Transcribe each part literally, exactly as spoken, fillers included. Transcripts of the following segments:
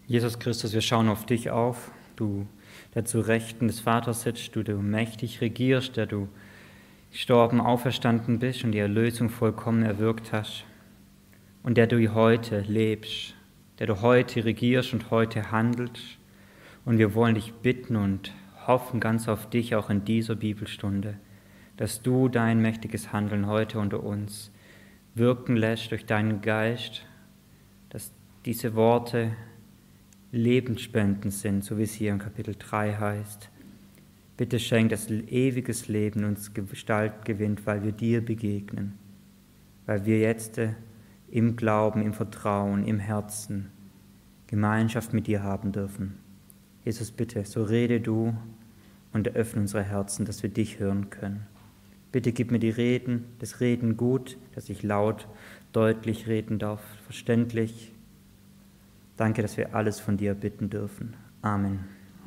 Jesus Christus, wir schauen auf dich auf, du, der zu Rechten des Vaters sitzt, du, der mächtig regierst, der du gestorben, auferstanden bist und die Erlösung vollkommen erwirkt hast und der du heute lebst, der du heute regierst und heute handelst. Und wir wollen dich bitten und hoffen ganz auf dich, auch in dieser Bibelstunde, dass du dein mächtiges Handeln heute unter uns wirken lässt durch deinen Geist, dass diese Worte lebensspendend sind, so wie es hier in Kapitel drei heißt. Bitte schenk, dass ewiges Leben uns Gestalt gewinnt, weil wir dir begegnen, weil wir jetzt im Glauben, im Vertrauen, im Herzen Gemeinschaft mit dir haben dürfen. Jesus, bitte, so rede du und öffne unsere Herzen, dass wir dich hören können. Bitte gib mir die Reden, das Reden gut, dass ich laut, deutlich reden darf, verständlich. Danke, dass wir alles von dir bitten dürfen. Amen.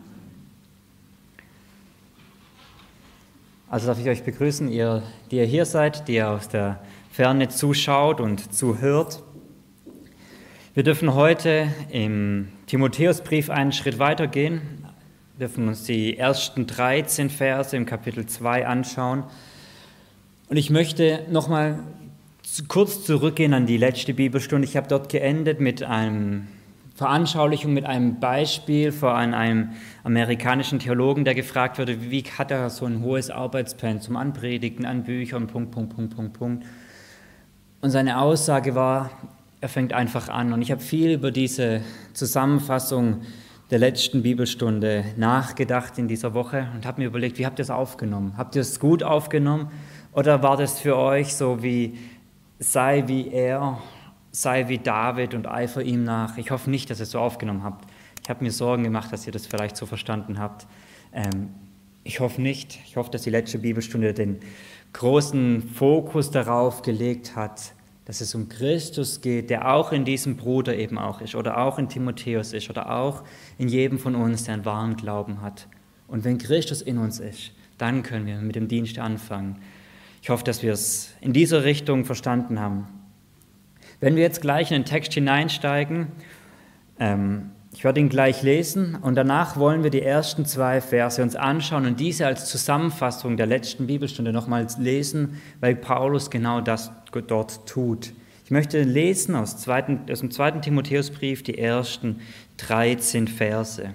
Also darf ich euch begrüßen, ihr, die ihr hier seid, die ihr aus der Ferne zuschaut und zuhört. Wir dürfen heute im Timotheusbrief einen Schritt weitergehen. Wir dürfen uns die ersten dreizehn Verse im Kapitel zwei anschauen. Und ich möchte nochmal kurz zurückgehen an die letzte Bibelstunde. Ich habe dort geendet mit einer Veranschaulichung, mit einem Beispiel von einem amerikanischen Theologen, der gefragt wurde, wie hat er so ein hohes Arbeitspensum an Predigten, an Büchern, Punkt, Punkt, Punkt, Punkt, Punkt. Und seine Aussage war, er fängt einfach an. Und ich habe viel über diese Zusammenfassung der letzten Bibelstunde nachgedacht in dieser Woche und habe mir überlegt, wie habt ihr es aufgenommen? Habt ihr es gut aufgenommen? Oder war das für euch so wie, sei wie er, sei wie David und eifer ihm nach? Ich hoffe nicht, dass ihr es so aufgenommen habt. Ich habe mir Sorgen gemacht, dass ihr das vielleicht so verstanden habt. Ähm, ich hoffe nicht. Ich hoffe, dass die letzte Bibelstunde den großen Fokus darauf gelegt hat, dass es um Christus geht, der auch in diesem Bruder eben auch ist oder auch in Timotheus ist oder auch in jedem von uns, der einen wahren Glauben hat. Und wenn Christus in uns ist, dann können wir mit dem Dienst anfangen. Ich hoffe, dass wir es in dieser Richtung verstanden haben. Wenn wir jetzt gleich in den Text hineinsteigen, ähm, ich werde ihn gleich lesen und danach wollen wir die ersten zwei Verse uns anschauen und diese als Zusammenfassung der letzten Bibelstunde nochmals lesen, weil Paulus genau das dort tut. Ich möchte lesen aus, zweiten, aus dem zweiten Timotheusbrief die ersten dreizehn Verse.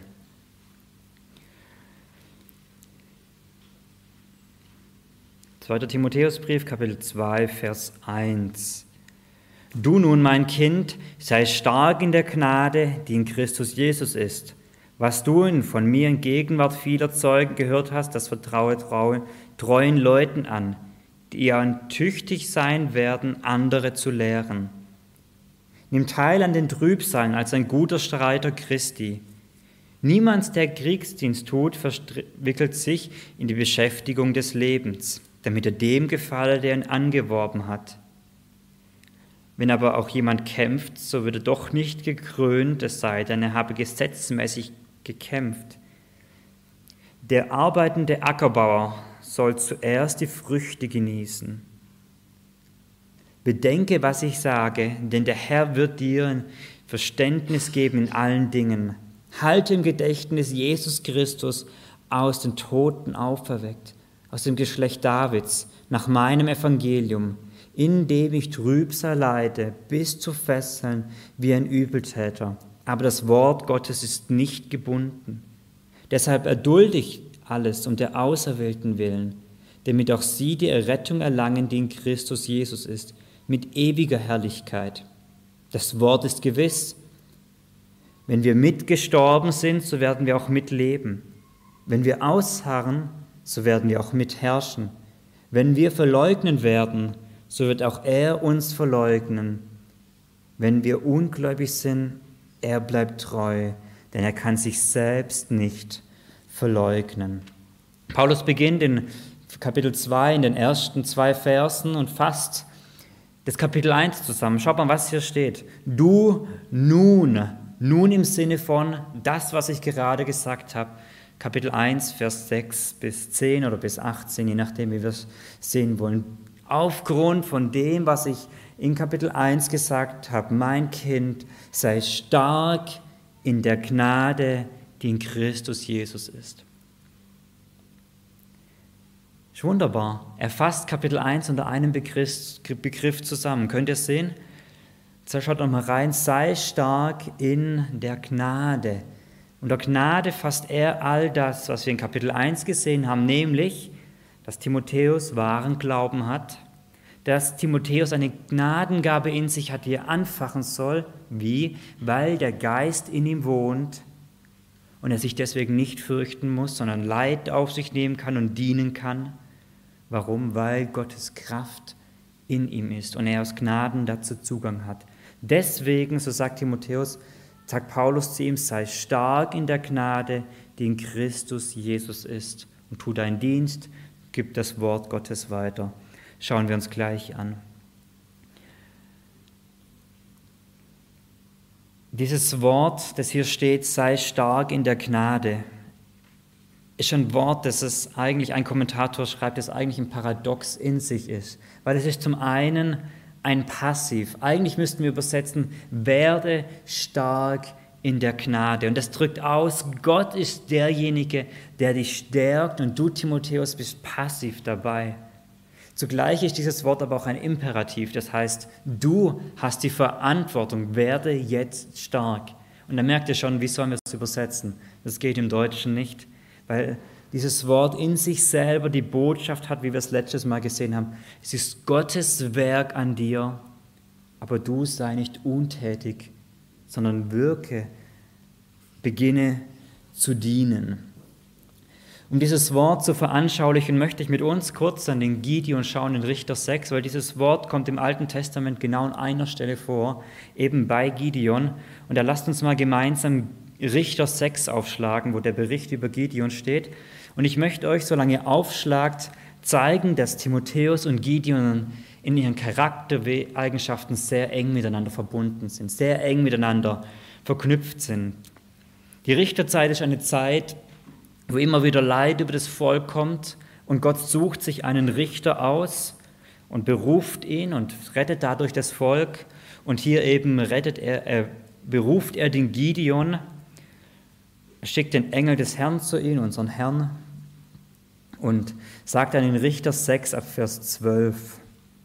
zweiter Timotheusbrief, Kapitel zwei, Vers eins. Du nun, mein Kind, sei stark in der Gnade, die in Christus Jesus ist. Was du in von mir in Gegenwart vieler Zeugen gehört hast, das vertraue treuen, treuen Leuten an, die ja tüchtig sein werden, andere zu lehren. Nimm teil an den Trübsalen als ein guter Streiter Christi. Niemand, der Kriegsdienst tut, verwickelt sich in die Beschäftigung des Lebens, damit er dem gefalle, der ihn angeworben hat. Wenn aber auch jemand kämpft, so wird er doch nicht gekrönt, es sei denn, er habe gesetzmäßig gekämpft. Der arbeitende Ackerbauer soll zuerst die Früchte genießen. Bedenke, was ich sage, denn der Herr wird dir Verständnis geben in allen Dingen. Halte im Gedächtnis Jesus Christus, aus den Toten auferweckt, aus dem Geschlecht Davids, nach meinem Evangelium, in dem ich Trübsal leide, bis zu Fesseln wie ein Übeltäter. Aber das Wort Gottes ist nicht gebunden. Deshalb erdulde ich alles um der Auserwählten willen, damit auch sie die Errettung erlangen, die in Christus Jesus ist, mit ewiger Herrlichkeit. Das Wort ist gewiss. Wenn wir mitgestorben sind, so werden wir auch mitleben. Wenn wir ausharren, so werden wir auch mitherrschen. Wenn wir verleugnen werden, so wird auch er uns verleugnen. Wenn wir ungläubig sind, er bleibt treu, denn er kann sich selbst nicht verleugnen. Paulus beginnt in Kapitel zwei, in den ersten zwei Versen und fasst das Kapitel eins zusammen. Schaut mal, was hier steht. Du nun, nun im Sinne von das, was ich gerade gesagt habe. Kapitel eins, Vers sechs bis zehn oder bis achtzehn, je nachdem, wie wir es sehen wollen. Aufgrund von dem, was ich in Kapitel eins gesagt habe, mein Kind, sei stark in der Gnade, die in Christus Jesus ist. Ist wunderbar. Er fasst Kapitel eins unter einem Begriff, Begriff zusammen. Könnt ihr es sehen? Jetzt schaut noch mal rein. Sei stark in der Gnade. Unter Gnade fasst er all das, was wir in Kapitel eins gesehen haben, nämlich, dass Timotheus wahren Glauben hat, dass Timotheus eine Gnadengabe in sich hat, die er anfachen soll. Wie? Weil der Geist in ihm wohnt und er sich deswegen nicht fürchten muss, sondern Leid auf sich nehmen kann und dienen kann. Warum? Weil Gottes Kraft in ihm ist und er aus Gnaden dazu Zugang hat. Deswegen, so sagt Timotheus, sagt Paulus zu ihm, sei stark in der Gnade, die in Christus Jesus ist, und tu deinen Dienst, gib das Wort Gottes weiter. Schauen wir uns gleich an. Dieses Wort, das hier steht, sei stark in der Gnade, ist ein Wort, das es eigentlich, ein Kommentator schreibt, das eigentlich ein Paradox in sich ist. Weil es ist zum einen ein Passiv. Eigentlich müssten wir übersetzen, werde stark in der Gnade. Und das drückt aus, Gott ist derjenige, der dich stärkt und du, Timotheus, bist passiv dabei. Zugleich ist dieses Wort aber auch ein Imperativ, das heißt, du hast die Verantwortung, werde jetzt stark. Und da merkt ihr schon, wie sollen wir es übersetzen? Das geht im Deutschen nicht, weil dieses Wort in sich selber die Botschaft hat, wie wir es letztes Mal gesehen haben. Es ist Gottes Werk an dir, aber du sei nicht untätig, sondern wirke, beginne zu dienen. Um dieses Wort zu veranschaulichen, möchte ich mit uns kurz an den Gideon schauen, in Richter sechs, weil dieses Wort kommt im Alten Testament genau an einer Stelle vor, eben bei Gideon. Und da lasst uns mal gemeinsam Richter sechs aufschlagen, wo der Bericht über Gideon steht. Und ich möchte euch, solange ihr aufschlagt, zeigen, dass Timotheus und Gideon in ihren Charaktereigenschaften sehr eng miteinander verbunden sind, sehr eng miteinander verknüpft sind. Die Richterzeit ist eine Zeit, wo immer wieder Leid über das Volk kommt und Gott sucht sich einen Richter aus und beruft ihn und rettet dadurch das Volk. Und hier eben rettet er, er beruft er den Gideon, schickt den Engel des Herrn zu ihm, unseren Herrn, und sagt dann in Richter sechs ab Vers zwölf.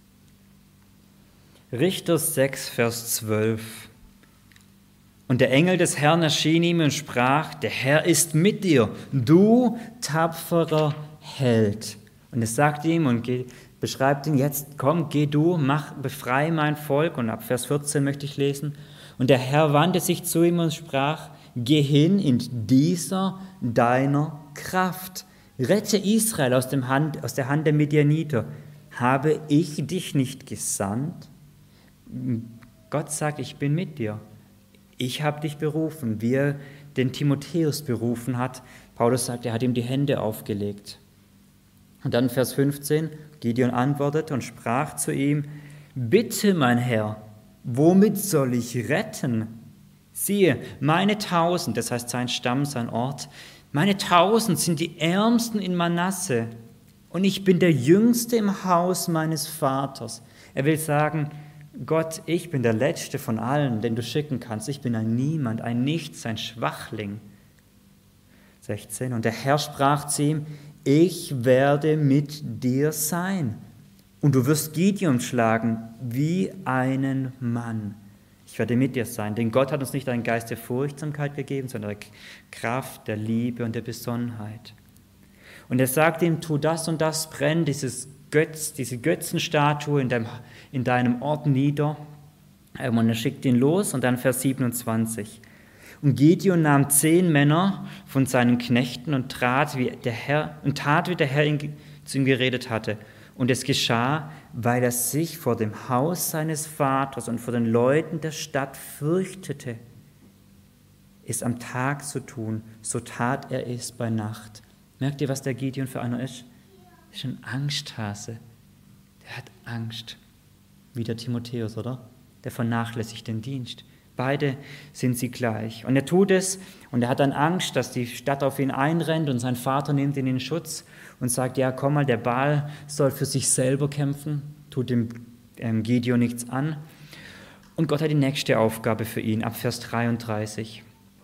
Richter sechs, Vers zwölf. Und der Engel des Herrn erschien ihm und sprach, der Herr ist mit dir, du tapferer Held. Und es sagt ihm und beschreibt ihn, jetzt komm, geh du, mach, befreie mein Volk. Und ab Vers vierzehn möchte ich lesen. Und der Herr wandte sich zu ihm und sprach, geh hin in dieser deiner Kraft. Rette Israel aus, dem Hand, aus der Hand der Midianiter. Habe ich dich nicht gesandt? Gott sagt, ich bin mit dir. Ich habe dich berufen, wie er den Timotheus berufen hat. Paulus sagt, er hat ihm die Hände aufgelegt. Und dann Vers fünfzehn, Gideon antwortete und sprach zu ihm, bitte, mein Herr, womit soll ich retten? Siehe, meine Tausend, das heißt sein Stamm, sein Ort, meine Tausend sind die Ärmsten in Manasse und ich bin der Jüngste im Haus meines Vaters. Er will sagen, Gott, ich bin der Letzte von allen, den du schicken kannst. Ich bin ein Niemand, ein Nichts, ein Schwachling. sechzehn. Und der Herr sprach zu ihm, ich werde mit dir sein. Und du wirst Gideon schlagen wie einen Mann. Ich werde mit dir sein. Denn Gott hat uns nicht einen Geist der Furchtsamkeit gegeben, sondern der Kraft, der Liebe und der Besonnenheit. Und er sagt ihm, tu das und das, brenn dieses Götz, diese Götzenstatue in deinem, in deinem Ort nieder. Und er schickt ihn los und dann Vers siebenundzwanzig. Und Gideon nahm zehn Männer von seinen Knechten und, trat, wie der Herr, und tat, wie der Herr ihn, zu ihm geredet hatte. Und es geschah, weil er sich vor dem Haus seines Vaters und vor den Leuten der Stadt fürchtete, es am Tag zu tun, so tat er es bei Nacht. Merkt ihr, was der Gideon für einer ist? Das ist ein Angsthase. Der hat Angst. Wie der Timotheus, oder? Der vernachlässigt den Dienst. Beide sind sie gleich. Und er tut es und er hat dann Angst, dass die Stadt auf ihn einrennt und sein Vater nimmt ihn in Schutz und sagt, ja komm mal, der Baal soll für sich selber kämpfen, tut dem ähm, Gideon nichts an. Und Gott hat die nächste Aufgabe für ihn, ab Vers dreiunddreißig.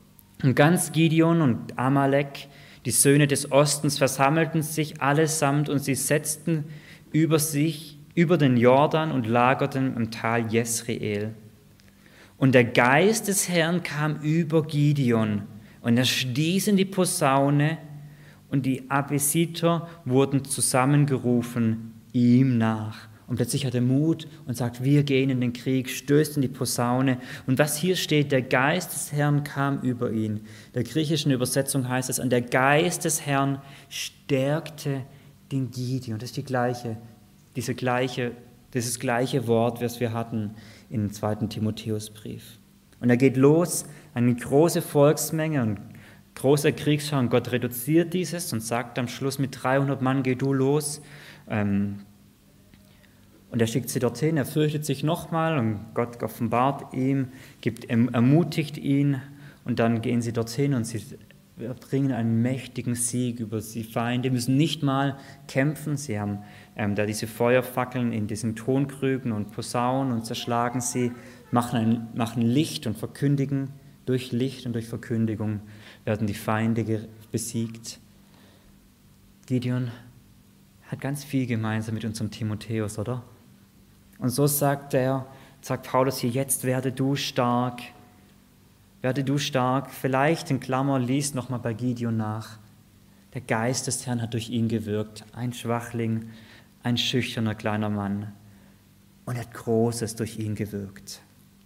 Und ganz Gideon und Amalek, die Söhne des Ostens, versammelten sich allesamt und sie setzten über sich, über den Jordan und lagerten im Tal Jesreel. Und der Geist des Herrn kam über Gideon und er stieß in die Posaune und die Abesiter wurden zusammengerufen ihm nach. Und plötzlich hat er Mut und sagt, wir gehen in den Krieg, stößt in die Posaune. Und was hier steht, der Geist des Herrn kam über ihn. In der griechischen Übersetzung heißt es, und der Geist des Herrn stärkte den Gideon. Das ist die gleiche, diese gleiche, dieses gleiche Wort, was wir hatten im zweiten Timotheusbrief. Und er geht los, eine große Volksmenge und großer Kriegsschau. Und Gott reduziert dieses und sagt am Schluss, mit dreihundert Mann geh du los. Ähm, Und er schickt sie dorthin, er fürchtet sich nochmal und Gott offenbart ihm, gibt, ermutigt ihn und dann gehen sie dorthin und sie erbringen einen mächtigen Sieg über die Feinde, müssen nicht mal kämpfen, sie haben ähm, da diese Feuerfackeln in diesen Tonkrügen und Posaunen und zerschlagen sie, machen, ein, machen Licht und verkündigen, durch Licht und durch Verkündigung werden die Feinde besiegt. Gideon hat ganz viel gemeinsam mit unserem Timotheus, oder? Und so sagt er, sagt Paulus hier, jetzt werde du stark, werde du stark. Vielleicht in Klammer, lies nochmal bei Gideon nach. Der Geist des Herrn hat durch ihn gewirkt, ein Schwachling, ein schüchterner kleiner Mann. Und er hat Großes durch ihn gewirkt.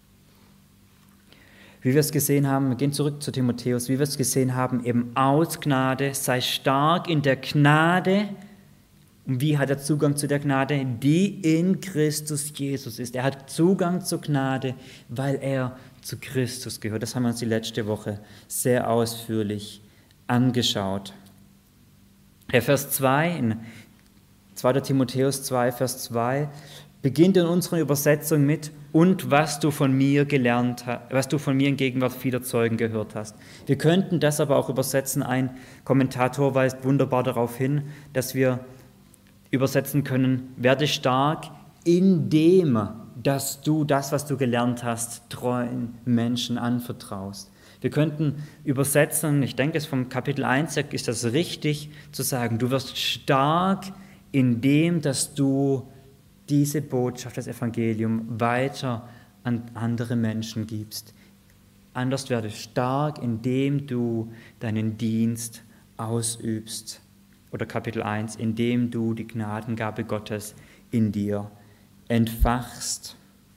Wie wir es gesehen haben, wir gehen zurück zu Timotheus, wie wir es gesehen haben, eben aus Gnade, sei stark in der Gnade. Und wie hat er Zugang zu der Gnade? Die in Christus Jesus ist. Er hat Zugang zur Gnade, weil er zu Christus gehört. Das haben wir uns die letzte Woche sehr ausführlich angeschaut. Der Vers zwei, in zweiter Timotheus zwei, Vers zwei, beginnt in unserer Übersetzung mit, und was du von mir gelernt hast, was du von mir in Gegenwart vieler Zeugen gehört hast. Wir könnten das aber auch übersetzen. Ein Kommentator weist wunderbar darauf hin, dass wir übersetzen können, werde stark, indem, dass du das, was du gelernt hast, treuen Menschen anvertraust. Wir könnten übersetzen, ich denke, es vom Kapitel eins ist das richtig, zu sagen, du wirst stark, indem, dass du diese Botschaft, das Evangelium, weiter an andere Menschen gibst. Anders werde stark, indem du deinen Dienst ausübst. Oder Kapitel eins, indem du die Gnadengabe Gottes in dir entfachst.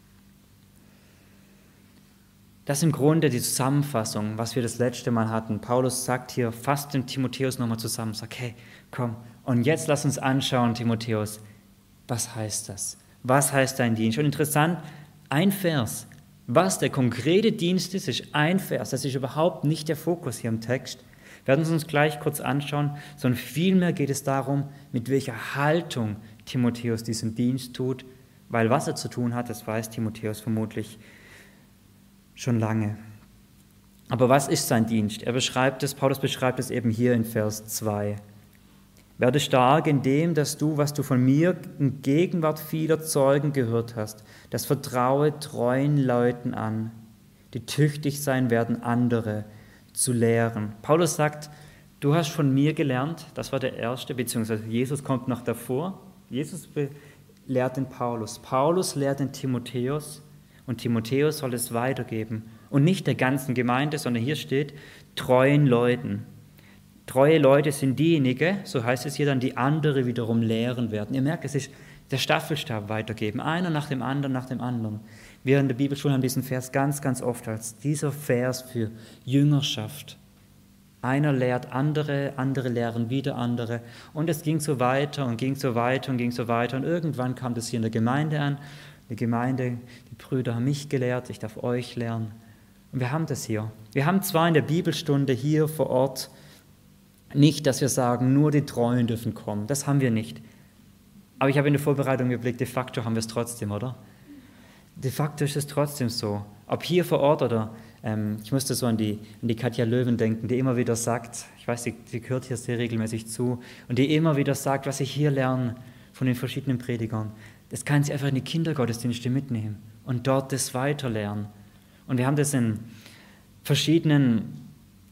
Das ist im Grunde die Zusammenfassung, was wir das letzte Mal hatten. Paulus sagt hier, fasst den Timotheus nochmal zusammen, sagt, hey, komm, und jetzt lass uns anschauen, Timotheus, was heißt das? Was heißt dein Dienst? Und interessant, ein Vers, was der konkrete Dienst ist, ist ein Vers, das ist überhaupt nicht der Fokus hier im Text. Wir werden es uns gleich kurz anschauen, sondern vielmehr geht es darum, mit welcher Haltung Timotheus diesen Dienst tut, weil was er zu tun hat, das weiß Timotheus vermutlich schon lange. Aber was ist sein Dienst? Er beschreibt es, Paulus beschreibt es eben hier in Vers zwei. Werde stark in dem, dass du, was du von mir in Gegenwart vieler Zeugen gehört hast, das vertraue treuen Leuten an, die tüchtig sein werden, andere zu lehren. Paulus sagt, du hast von mir gelernt, das war der erste, beziehungsweise Jesus kommt noch davor. Jesus lehrt den Paulus. Paulus lehrt den Timotheus und Timotheus soll es weitergeben. Und nicht der ganzen Gemeinde, sondern hier steht, treuen Leuten. Treue Leute sind diejenigen, so heißt es hier dann, die andere wiederum lehren werden. Ihr merkt, es ist der Staffelstab weitergeben, einer nach dem anderen, nach dem anderen. Wir in der Bibelschule haben diesen Vers ganz, ganz oft als dieser Vers für Jüngerschaft. Einer lehrt andere, andere lehren wieder andere. Und es ging so weiter und ging so weiter und ging so weiter. Und irgendwann kam das hier in der Gemeinde an. Die Gemeinde, die Brüder haben mich gelehrt, ich darf euch lernen. Und wir haben das hier. Wir haben zwar in der Bibelstunde hier vor Ort nicht, dass wir sagen, nur die Treuen dürfen kommen. Das haben wir nicht. Aber ich habe in der Vorbereitung geblickt, de facto haben wir es trotzdem, oder? De facto ist es trotzdem so. Ob hier vor Ort oder, ähm, ich musste so an die, an die Katja Löwen denken, die immer wieder sagt, ich weiß, sie, sie gehört hier sehr regelmäßig zu, und die immer wieder sagt, was ich hier lerne von den verschiedenen Predigern, das kann sie einfach in die Kindergottesdienste mitnehmen und dort das weiterlernen. Und wir haben das in verschiedenen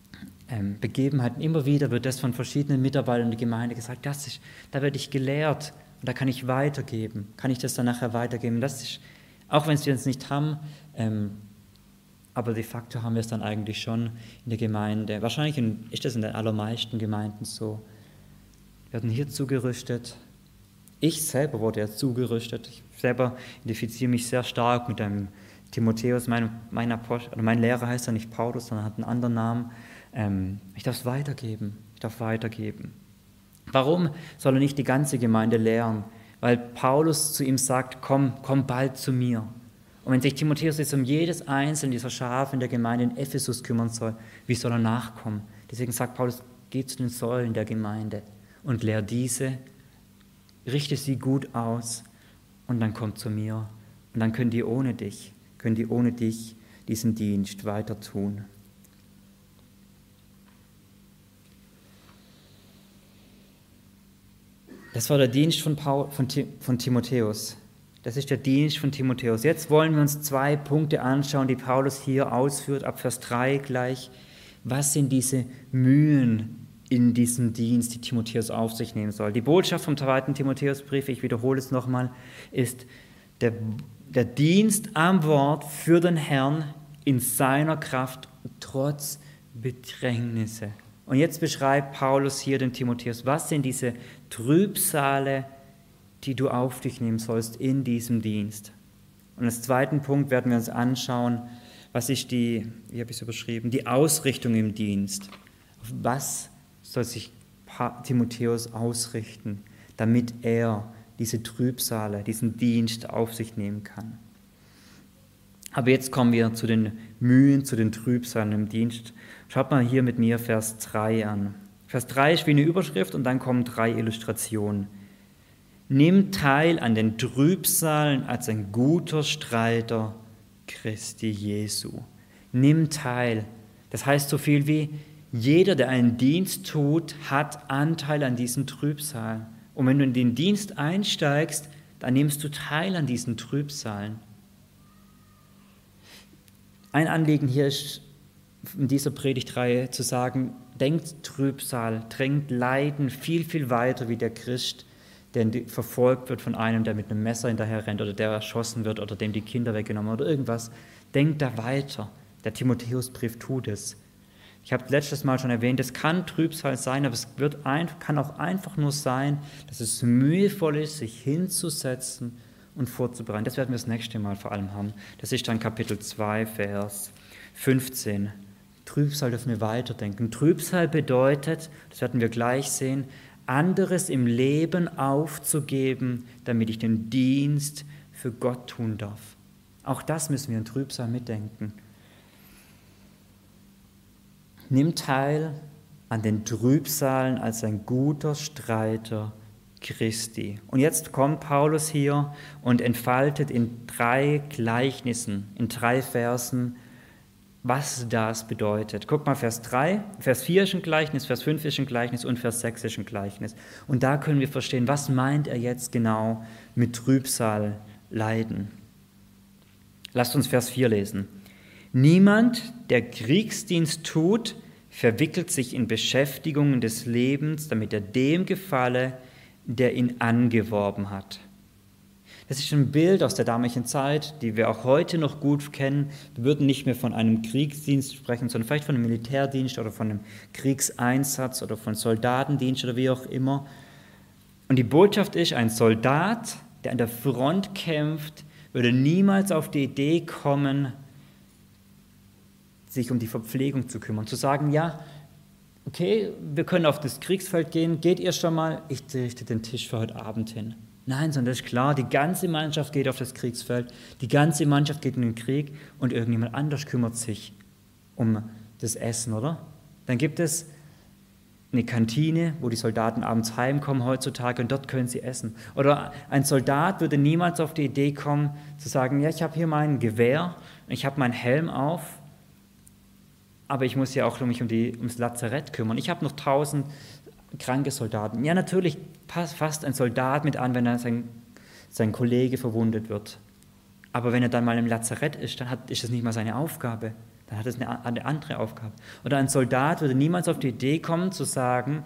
ähm, Begebenheiten, immer wieder wird das von verschiedenen Mitarbeitern der Gemeinde gesagt, das ist, da werde ich gelehrt und da kann ich weitergeben, kann ich das dann nachher weitergeben. Das ist, auch wenn wir es nicht haben, ähm, aber de facto haben wir es dann eigentlich schon in der Gemeinde. Wahrscheinlich in, ist das in den allermeisten Gemeinden so. Wir werden hier zugerüstet. Ich selber wurde ja zugerüstet. Ich selber identifiziere mich sehr stark mit dem Timotheus. Mein, mein, Apostel, oder mein Lehrer heißt ja nicht Paulus, sondern hat einen anderen Namen. Ähm, ich darf es weitergeben. Ich darf weitergeben. Warum soll er nicht die ganze Gemeinde lehren? Weil Paulus zu ihm sagt, komm, komm bald zu mir. Und wenn sich Timotheus jetzt um jedes einzelne dieser Schafe in der Gemeinde in Ephesus kümmern soll, wie soll er nachkommen? Deswegen sagt Paulus, geh zu den Säulen der Gemeinde und lehr diese, richte sie gut aus und dann komm zu mir. Und dann können die ohne dich, können die ohne dich diesen Dienst weiter tun. Das war der Dienst von, Paul, von, von Timotheus. Das ist der Dienst von Timotheus. Jetzt wollen wir uns zwei Punkte anschauen, die Paulus hier ausführt, ab Vers drei gleich. Was sind diese Mühen in diesem Dienst, die Timotheus auf sich nehmen soll? Die Botschaft vom zweiten Timotheusbrief, ich wiederhole es nochmal, ist der, der Dienst am Wort für den Herrn in seiner Kraft, trotz Bedrängnisse. Und jetzt beschreibt Paulus hier den Timotheus, was sind diese Trübsale, die du auf dich nehmen sollst in diesem Dienst. Und als zweiten Punkt werden wir uns anschauen, was ist die, wie habe ich es überschrieben, die Ausrichtung im Dienst. Auf was soll sich Timotheus ausrichten, damit er diese Trübsale, diesen Dienst auf sich nehmen kann. Aber jetzt kommen wir zu den Mühen, zu den Trübsalen im Dienst. Schaut mal hier mit mir Vers drei an. Vers drei ist wie eine Überschrift und dann kommen drei Illustrationen. Nimm teil an den Trübsalen als ein guter Streiter Christi Jesu. Nimm teil. Das heißt so viel wie, jeder, der einen Dienst tut, hat Anteil an diesen Trübsalen. Und wenn du in den Dienst einsteigst, dann nimmst du teil an diesen Trübsalen. Ein Anliegen hier ist, in dieser Predigtreihe zu sagen, denkt Trübsal, drängt Leiden viel, viel weiter wie der Christ, der verfolgt wird von einem, der mit einem Messer hinterher rennt oder der erschossen wird oder dem die Kinder weggenommen oder irgendwas. Denkt da weiter. Der Timotheusbrief tut es. Ich habe letztes Mal schon erwähnt, es kann Trübsal sein, aber es wird ein, kann auch einfach nur sein, dass es mühevoll ist, sich hinzusetzen und vorzubereiten. Das werden wir das nächste Mal vor allem haben. Das ist dann Kapitel zwei, Vers fünfzehn. Trübsal dürfen wir weiterdenken. Trübsal bedeutet, das werden wir gleich sehen, anderes im Leben aufzugeben, damit ich den Dienst für Gott tun darf. Auch das müssen wir in Trübsal mitdenken. Nimm teil an den Trübsalen als ein guter Streiter Christi. Und jetzt kommt Paulus hier und entfaltet in drei Gleichnissen, in drei Versen, was das bedeutet. Guck mal, Vers drei, Vers vier ist ein Gleichnis, Vers fünf ist ein Gleichnis und Vers sechs ist ein Gleichnis. Und da können wir verstehen, was meint er jetzt genau mit Trübsal leiden. Lasst uns Vers vier lesen. Niemand, der Kriegsdienst tut, verwickelt sich in Beschäftigungen des Lebens, damit er dem gefalle, der ihn angeworben hat. Das ist ein Bild aus der damaligen Zeit, die wir auch heute noch gut kennen. Wir würden nicht mehr von einem Kriegsdienst sprechen, sondern vielleicht von einem Militärdienst oder von einem Kriegseinsatz oder von Soldatendienst oder wie auch immer. Und die Botschaft ist, ein Soldat, der an der Front kämpft, würde niemals auf die Idee kommen, sich um die Verpflegung zu kümmern. Zu sagen, ja, okay, wir können auf das Kriegsfeld gehen, geht ihr schon mal, ich richte den Tisch für heute Abend hin. Nein, sondern das ist klar, die ganze Mannschaft geht auf das Kriegsfeld, die ganze Mannschaft geht in den Krieg und irgendjemand anders kümmert sich um das Essen, oder? Dann gibt es eine Kantine, wo die Soldaten abends heimkommen heutzutage und dort können sie essen. Oder ein Soldat würde niemals auf die Idee kommen, zu sagen, ja, ich habe hier mein Gewehr, ich habe meinen Helm auf, aber ich muss ja auch mich um die, ums Lazarett kümmern. Ich habe noch tausend kranke Soldaten. Ja, natürlich fasst ein Soldat mit an, wenn er sein, sein Kollege verwundet wird. Aber wenn er dann mal im Lazarett ist, dann hat, ist das nicht mal seine Aufgabe. dann hat es eine, eine andere Aufgabe. Oder ein Soldat würde niemals auf die Idee kommen, zu sagen,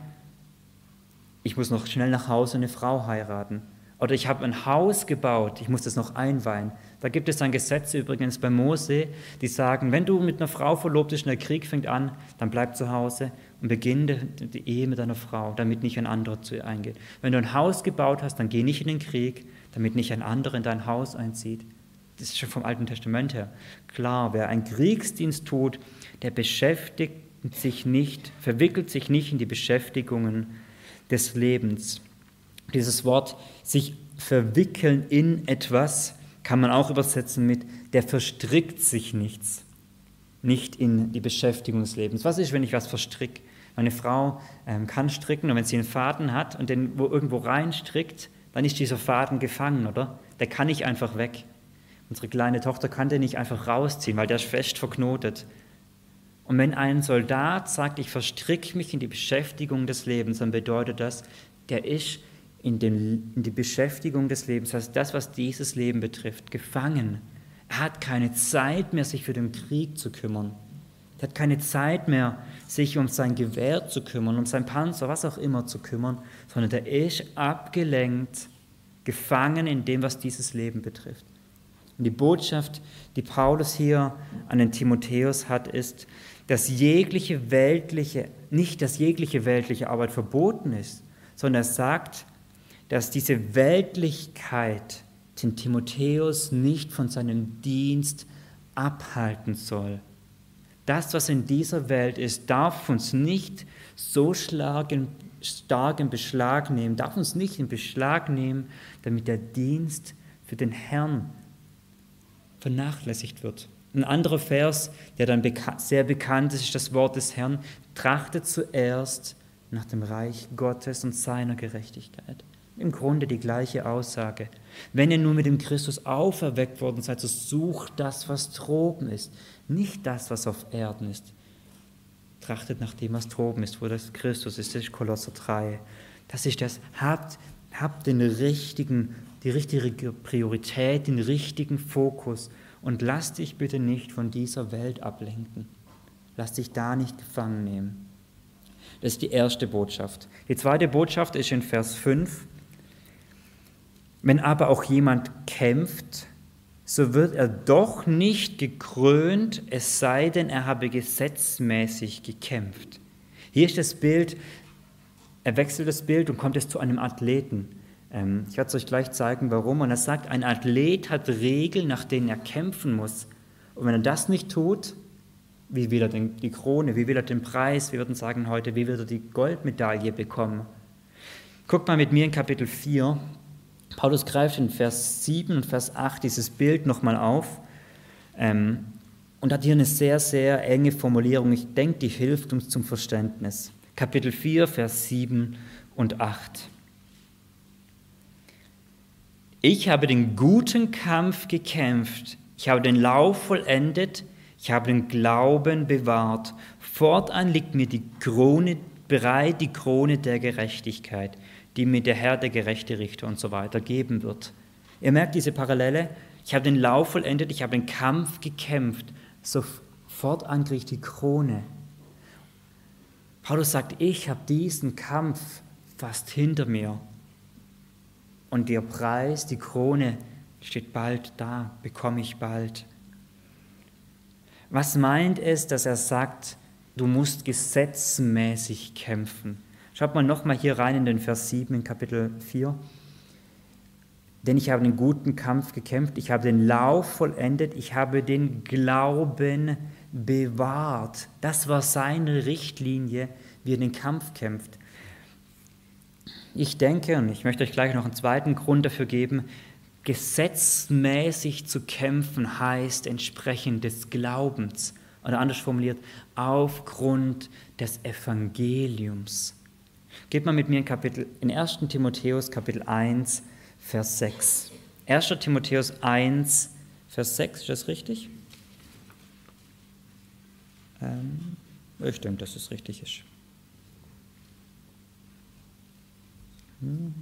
ich muss noch schnell nach Hause eine Frau heiraten. Oder ich habe ein Haus gebaut, ich muss das noch einweihen. Da gibt es dann Gesetze übrigens bei Mose, die sagen, wenn du mit einer Frau verlobt bist und der Krieg fängt an, dann bleib zu Hause und beginne die Ehe mit deiner Frau, damit nicht ein anderer zu ihr eingeht. Wenn du ein Haus gebaut hast, dann geh nicht in den Krieg, damit nicht ein anderer in dein Haus einzieht. Das ist schon vom Alten Testament her. Klar, wer einen Kriegsdienst tut, der beschäftigt sich nicht, verwickelt sich nicht in die Beschäftigungen des Lebens. Dieses Wort, sich verwickeln in etwas, kann man auch übersetzen mit, der verstrickt sich nichts, nicht in die Beschäftigung des Lebens. Was ist, wenn ich was verstricke? Meine Frau ähm, kann stricken und wenn sie einen Faden hat und den wo irgendwo reinstrickt, dann ist dieser Faden gefangen, oder? Der kann nicht einfach weg. Unsere kleine Tochter kann den nicht einfach rausziehen, weil der ist fest verknotet. Und wenn ein Soldat sagt, ich verstricke mich in die Beschäftigung des Lebens, dann bedeutet das, der ist in, den, in die Beschäftigung des Lebens, das heißt das, was dieses Leben betrifft, gefangen. Er hat keine Zeit mehr, sich für den Krieg zu kümmern. Er hat keine Zeit mehr, sich um sein Gewehr zu kümmern, um sein Panzer, was auch immer zu kümmern, sondern er ist abgelenkt, gefangen in dem, was dieses Leben betrifft. Und die Botschaft, die Paulus hier an den Timotheus hat, ist, dass jegliche weltliche, nicht dass jegliche weltliche Arbeit verboten ist, sondern er sagt, dass diese Weltlichkeit den Timotheus nicht von seinem Dienst abhalten soll. Das, was in dieser Welt ist, darf uns nicht so stark in Beschlag nehmen, darf uns nicht in Beschlag nehmen, damit der Dienst für den Herrn vernachlässigt wird. Ein anderer Vers, der dann beka- sehr bekannt ist, ist das Wort des Herrn, trachtet zuerst nach dem Reich Gottes und seiner Gerechtigkeit. Im Grunde die gleiche Aussage. Wenn ihr nur mit dem Christus auferweckt worden seid, so sucht das, was droben ist, nicht das, was auf Erden ist. Trachtet nach dem, was droben ist, wo das Christus ist, das ist Kolosser drei. Das ist das, habt, habt den richtigen, die richtige Priorität, den richtigen Fokus und lasst dich bitte nicht von dieser Welt ablenken. Lass dich da nicht gefangen nehmen. Das ist die erste Botschaft. Die zweite Botschaft ist in Vers fünf. Wenn aber auch jemand kämpft, so wird er doch nicht gekrönt, es sei denn, er habe gesetzmäßig gekämpft. Hier ist das Bild, er wechselt das Bild und kommt jetzt zu einem Athleten. Ich werde es euch gleich zeigen, warum. Und er sagt, ein Athlet hat Regeln, nach denen er kämpfen muss. Und wenn er das nicht tut, wie will er denn die Krone, wie will er den Preis, wir würden sagen heute, wie wird er die Goldmedaille bekommen? Guckt mal mit mir in Kapitel vier. Paulus greift in Vers sieben und Vers acht dieses Bild nochmal auf ähm, und hat hier eine sehr, sehr enge Formulierung. Ich denke, die hilft uns zum Verständnis. Kapitel vier, Vers sieben und acht. Ich habe den guten Kampf gekämpft, ich habe den Lauf vollendet, ich habe den Glauben bewahrt. Fortan liegt mir die Krone bereit, die Krone der Gerechtigkeit, die mir der Herr, der gerechte Richter und so weiter geben wird. Ihr merkt diese Parallele? Ich habe den Lauf vollendet, ich habe den Kampf gekämpft. So fortan kriege ich die Krone. Paulus sagt, ich habe diesen Kampf fast hinter mir. Und der Preis, die Krone, steht bald da, bekomme ich bald. Was meint es, dass er sagt, du musst gesetzmäßig kämpfen? Schaut mal nochmal hier rein in den Vers sieben in Kapitel vier. Denn ich habe den guten Kampf gekämpft, ich habe den Lauf vollendet, ich habe den Glauben bewahrt. Das war seine Richtlinie, wie er den Kampf kämpft. Ich denke, und ich möchte euch gleich noch einen zweiten Grund dafür geben, gesetzmäßig zu kämpfen heißt entsprechend des Glaubens, oder anders formuliert, aufgrund des Evangeliums. Geht mal mit mir in, Kapitel, in ersten Timotheus Kapitel eins, Vers sechs. erster Timotheus eins, Vers sechs, ist das richtig? Ähm, ich denke, dass es richtig ist. Hm.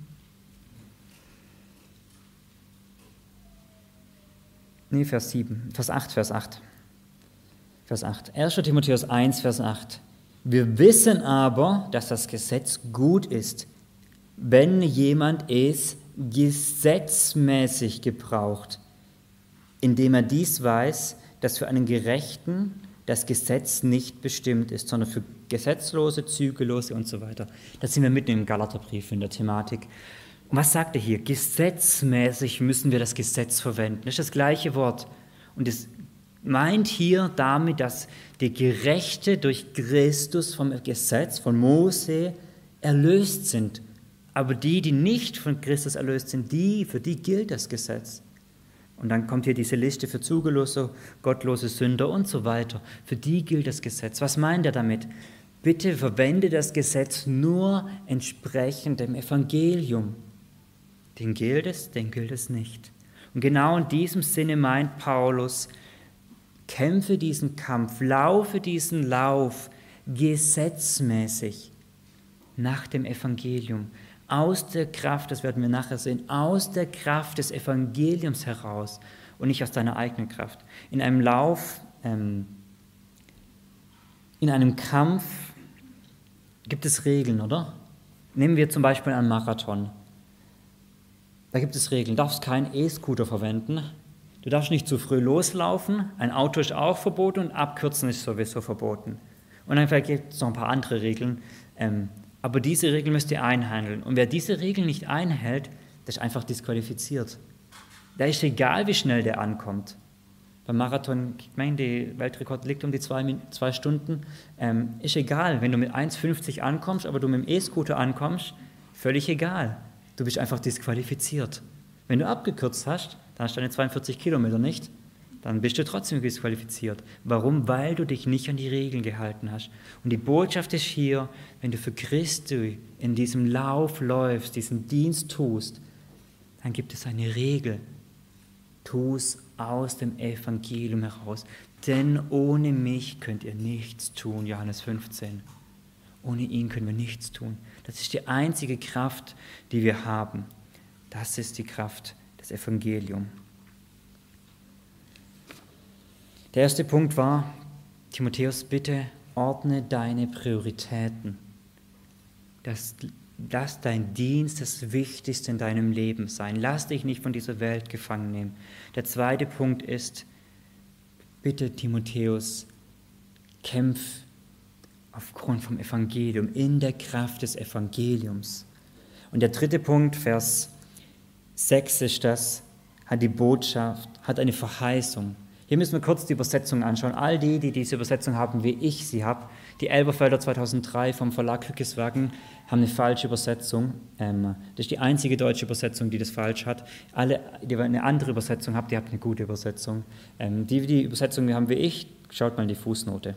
Nee, Vers sieben, Vers acht, Vers acht. Vers acht. erster Timotheus eins, Vers acht. Wir wissen aber, dass das Gesetz gut ist, wenn jemand es gesetzmäßig gebraucht, indem er dies weiß, dass für einen Gerechten das Gesetz nicht bestimmt ist, sondern für Gesetzlose, Zügellose und so weiter. Da sind wir mitten im Galaterbrief in der Thematik. Und was sagt er hier? Gesetzmäßig müssen wir das Gesetz verwenden. Das ist das gleiche Wort. Und es meint hier damit, dass die Gerechte durch Christus vom Gesetz, von Mose, erlöst sind. Aber die, die nicht von Christus erlöst sind, die, für die gilt das Gesetz. Und dann kommt hier diese Liste für Zugellose, gottlose Sünder und so weiter. Für die gilt das Gesetz. Was meint er damit? Bitte verwende das Gesetz nur entsprechend dem Evangelium. Den gilt es, den gilt es nicht. Und genau in diesem Sinne meint Paulus, kämpfe diesen Kampf, laufe diesen Lauf gesetzmäßig nach dem Evangelium. Aus der Kraft, das werden wir nachher sehen, aus der Kraft des Evangeliums heraus und nicht aus deiner eigenen Kraft. In einem Lauf, ähm, in einem Kampf gibt es Regeln, oder? Nehmen wir zum Beispiel einen Marathon. Da gibt es Regeln. Du darfst keinen E-Scooter verwenden. Du darfst nicht zu früh loslaufen. Ein Auto ist auch verboten und Abkürzen ist sowieso verboten. Und dann gibt es noch ein paar andere Regeln. Ähm, aber diese Regeln müsst ihr einhalten. Und wer diese Regeln nicht einhält, der ist einfach disqualifiziert. Da ist egal, wie schnell der ankommt. Beim Marathon, ich meine, der Weltrekord liegt um die zwei, zwei Stunden. Ähm, ist egal, wenn du mit eins fünfzig ankommst, aber du mit dem E-Scooter ankommst, völlig egal. Du bist einfach disqualifiziert. Wenn du abgekürzt hast, dann hast du deine zweiundvierzig Kilometer nicht, dann bist du trotzdem disqualifiziert. Warum? Weil du dich nicht an die Regeln gehalten hast. Und die Botschaft ist hier, wenn du für Christus in diesem Lauf läufst, diesen Dienst tust, dann gibt es eine Regel. Tu es aus dem Evangelium heraus. Denn ohne mich könnt ihr nichts tun, Johannes fünfzehn. Ohne ihn können wir nichts tun. Das ist die einzige Kraft, die wir haben. Das ist die Kraft des Evangeliums. Der erste Punkt war, Timotheus, bitte ordne deine Prioritäten. Das, lass dein Dienst das Wichtigste in deinem Leben sein. Lass dich nicht von dieser Welt gefangen nehmen. Der zweite Punkt ist, bitte Timotheus, kämpf aufgrund vom Evangelium, in der Kraft des Evangeliums. Und der dritte Punkt, Vers sechs ist das, hat die Botschaft, hat eine Verheißung. Hier müssen wir kurz die Übersetzung anschauen. All die, die diese Übersetzung haben, wie ich sie habe, die Elberfelder zweitausenddrei vom Verlag Hückeswagen, haben eine falsche Übersetzung. Das ist die einzige deutsche Übersetzung, die das falsch hat. Alle, die eine andere Übersetzung haben, die haben eine gute Übersetzung. Die, die Übersetzung haben wie ich, schaut mal in die Fußnote.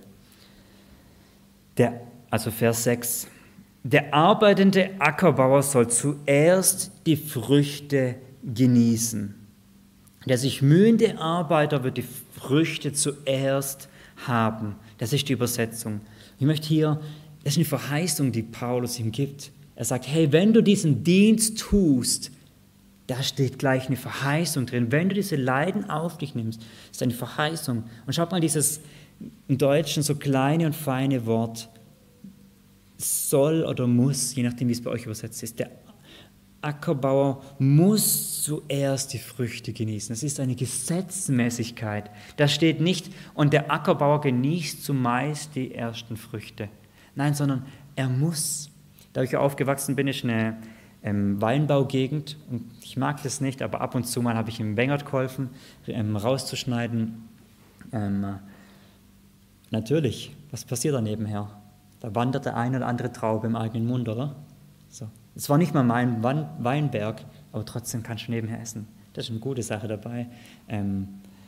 Der, also Vers sechs. Der arbeitende Ackerbauer soll zuerst die Früchte genießen. Der sich mühende Arbeiter wird die Früchte zuerst haben. Das ist die Übersetzung. Ich möchte hier, das ist eine Verheißung, die Paulus ihm gibt. Er sagt, hey, wenn du diesen Dienst tust, da steht gleich eine Verheißung drin. Wenn du diese Leiden auf dich nimmst, ist eine Verheißung. Und schaut mal dieses im Deutschen so kleine und feine Wort, soll oder muss, je nachdem, wie es bei euch übersetzt ist. Der Ackerbauer muss zuerst die Früchte genießen. Das ist eine Gesetzmäßigkeit. Da steht nicht, und der Ackerbauer genießt zumeist die ersten Früchte. Nein, sondern er muss. Da ich aufgewachsen bin, ist eine ähm, Weinbaugegend und ich mag das nicht, aber ab und zu mal habe ich ihm Wengert geholfen, ähm, rauszuschneiden. Ähm, natürlich, was passiert da nebenher? Da wandert der eine oder andere Traube im eigenen Mund, oder? So. Es war nicht mal mein Weinberg, aber trotzdem kannst du nebenher essen. Das ist eine gute Sache dabei. Ähm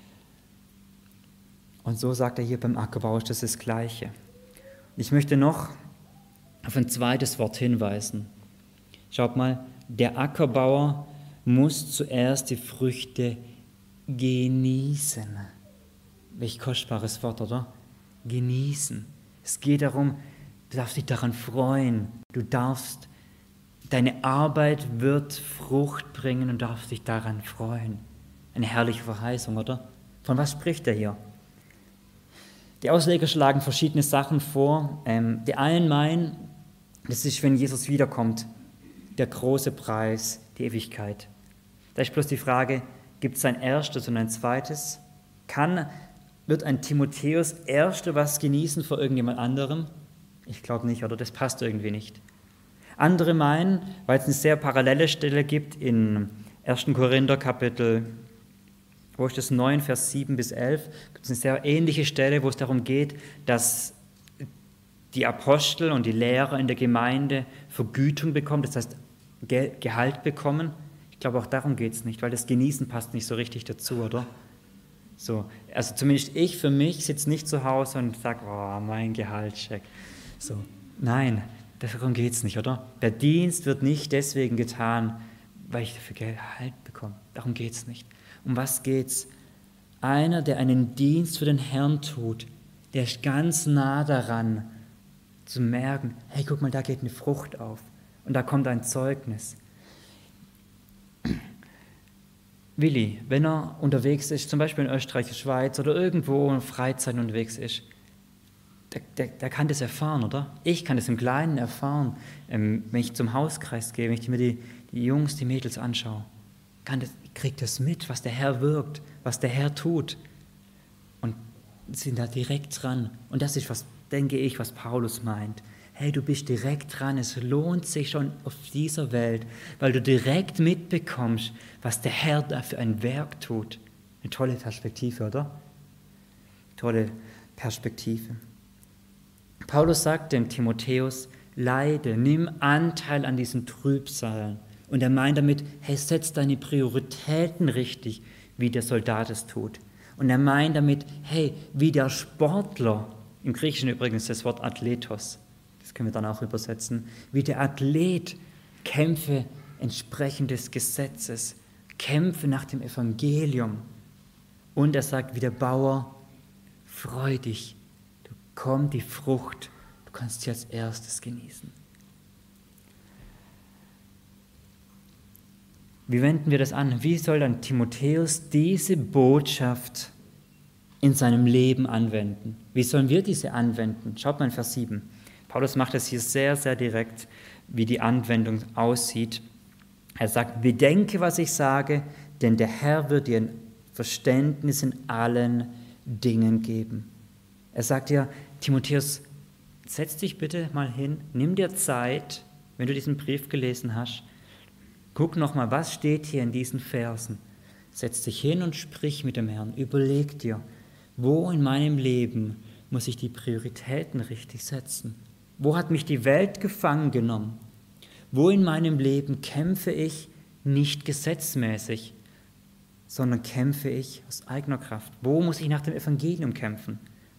und so sagt er hier beim Ackerbau, das ist das Gleiche. Ich möchte noch auf ein zweites Wort hinweisen. Schaut mal, der Ackerbauer muss zuerst die Früchte genießen. Welch kostbares Wort, oder? Genießen. Es geht darum, du darfst dich daran freuen. Du darfst, deine Arbeit wird Frucht bringen und darfst dich daran freuen. Eine herrliche Verheißung, oder? Von was spricht er hier? Die Ausleger schlagen verschiedene Sachen vor. Ähm, die einen meinen, das ist, wenn Jesus wiederkommt, der große Preis, die Ewigkeit. Da ist bloß die Frage, gibt es ein erstes und ein zweites? Kann, wird ein Timotheus erste was genießen vor irgendjemand anderem? Ich glaube nicht, oder? Das passt irgendwie nicht. Andere meinen, weil es eine sehr parallele Stelle gibt in ersten Korinther Kapitel, wo ist das neun, Vers sieben bis elf, gibt es eine sehr ähnliche Stelle, wo es darum geht, dass die Apostel und die Lehrer in der Gemeinde Vergütung bekommen, das heißt Gehalt bekommen. Ich glaube, auch darum geht es nicht, weil das Genießen passt nicht so richtig dazu, oder? So, also zumindest ich für mich sitze nicht zu Hause und sage, oh, mein Gehaltscheck. So, nein, darum geht es nicht, oder? Der Dienst wird nicht deswegen getan, weil ich dafür Gehalt bekomme. Darum geht es nicht. Um was geht's? Einer, der einen Dienst für den Herrn tut, der ist ganz nah daran, zu merken, hey, guck mal, da geht eine Frucht auf und da kommt ein Zeugnis. Willi, wenn er unterwegs ist, zum Beispiel in Österreich, Schweiz oder irgendwo in Freizeit unterwegs ist, der, der, der kann das erfahren, oder? Ich kann das im Kleinen erfahren, ähm, wenn ich zum Hauskreis gehe, wenn ich mir die, die Jungs, die Mädels anschaue. Kann das, ich kriege das mit, was der Herr wirkt, was der Herr tut. Und sind da direkt dran. Und das ist, was denke ich, was Paulus meint. Hey, du bist direkt dran, es lohnt sich schon auf dieser Welt, weil du direkt mitbekommst, was der Herr da für ein Werk tut. Eine tolle Perspektive, oder? Tolle Perspektive. Paulus sagt dem Timotheus, leide, nimm Anteil an diesen Trübsalen. Und er meint damit, hey, setz deine Prioritäten richtig, wie der Soldat es tut. Und er meint damit, hey, wie der Sportler, im Griechischen übrigens das Wort Athletos, das können wir dann auch übersetzen, wie der Athlet kämpfe entsprechend des Gesetzes, kämpfe nach dem Evangelium. Und er sagt, wie der Bauer, freu dich, du kommt die Frucht, du kannst sie als erstes genießen. Wie wenden wir das an? Wie soll dann Timotheus diese Botschaft in seinem Leben anwenden? Wie sollen wir diese anwenden? Schaut mal in Vers sieben. Paulus macht es hier sehr, sehr direkt, wie die Anwendung aussieht. Er sagt, bedenke, was ich sage, denn der Herr wird dir ein Verständnis in allen Dingen geben. Er sagt dir, Timotheus, setz dich bitte mal hin, nimm dir Zeit, wenn du diesen Brief gelesen hast, guck nochmal, was steht hier in diesen Versen. Setz dich hin und sprich mit dem Herrn. Überleg dir, wo in meinem Leben muss ich die Prioritäten richtig setzen? Wo hat mich die Welt gefangen genommen? Wo in meinem Leben kämpfe ich nicht gesetzmäßig, sondern kämpfe ich aus eigener Kraft? Wo muss ich nach dem Evangelium kämpfen?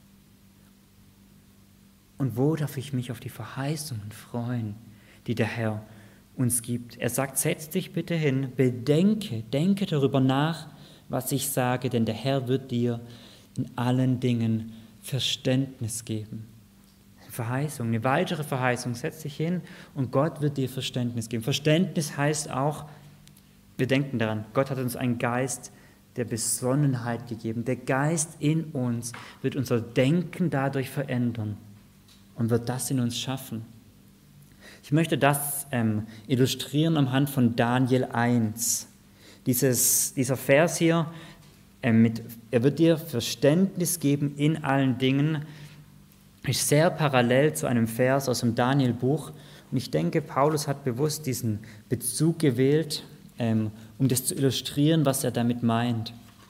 Und wo darf ich mich auf die Verheißungen freuen, die der Herr uns gibt? Er sagt, setz dich bitte hin, bedenke, denke darüber nach, was ich sage, denn der Herr wird dir in allen Dingen Verständnis geben. Eine Verheißung, eine weitere Verheißung, setz dich hin und Gott wird dir Verständnis geben. Verständnis heißt auch, wir denken daran, Gott hat uns einen Geist der Besonnenheit gegeben. Der Geist in uns wird unser Denken dadurch verändern und wird das in uns schaffen. Ich möchte das ähm, illustrieren anhand von Daniel eins. Dieses, dieser Vers hier, ähm, mit, er wird dir Verständnis geben in allen Dingen, ist sehr parallel zu einem Vers aus dem Daniel-Buch. Und ich denke, Paulus hat bewusst diesen Bezug gewählt, ähm, um das zu illustrieren, was er damit meint.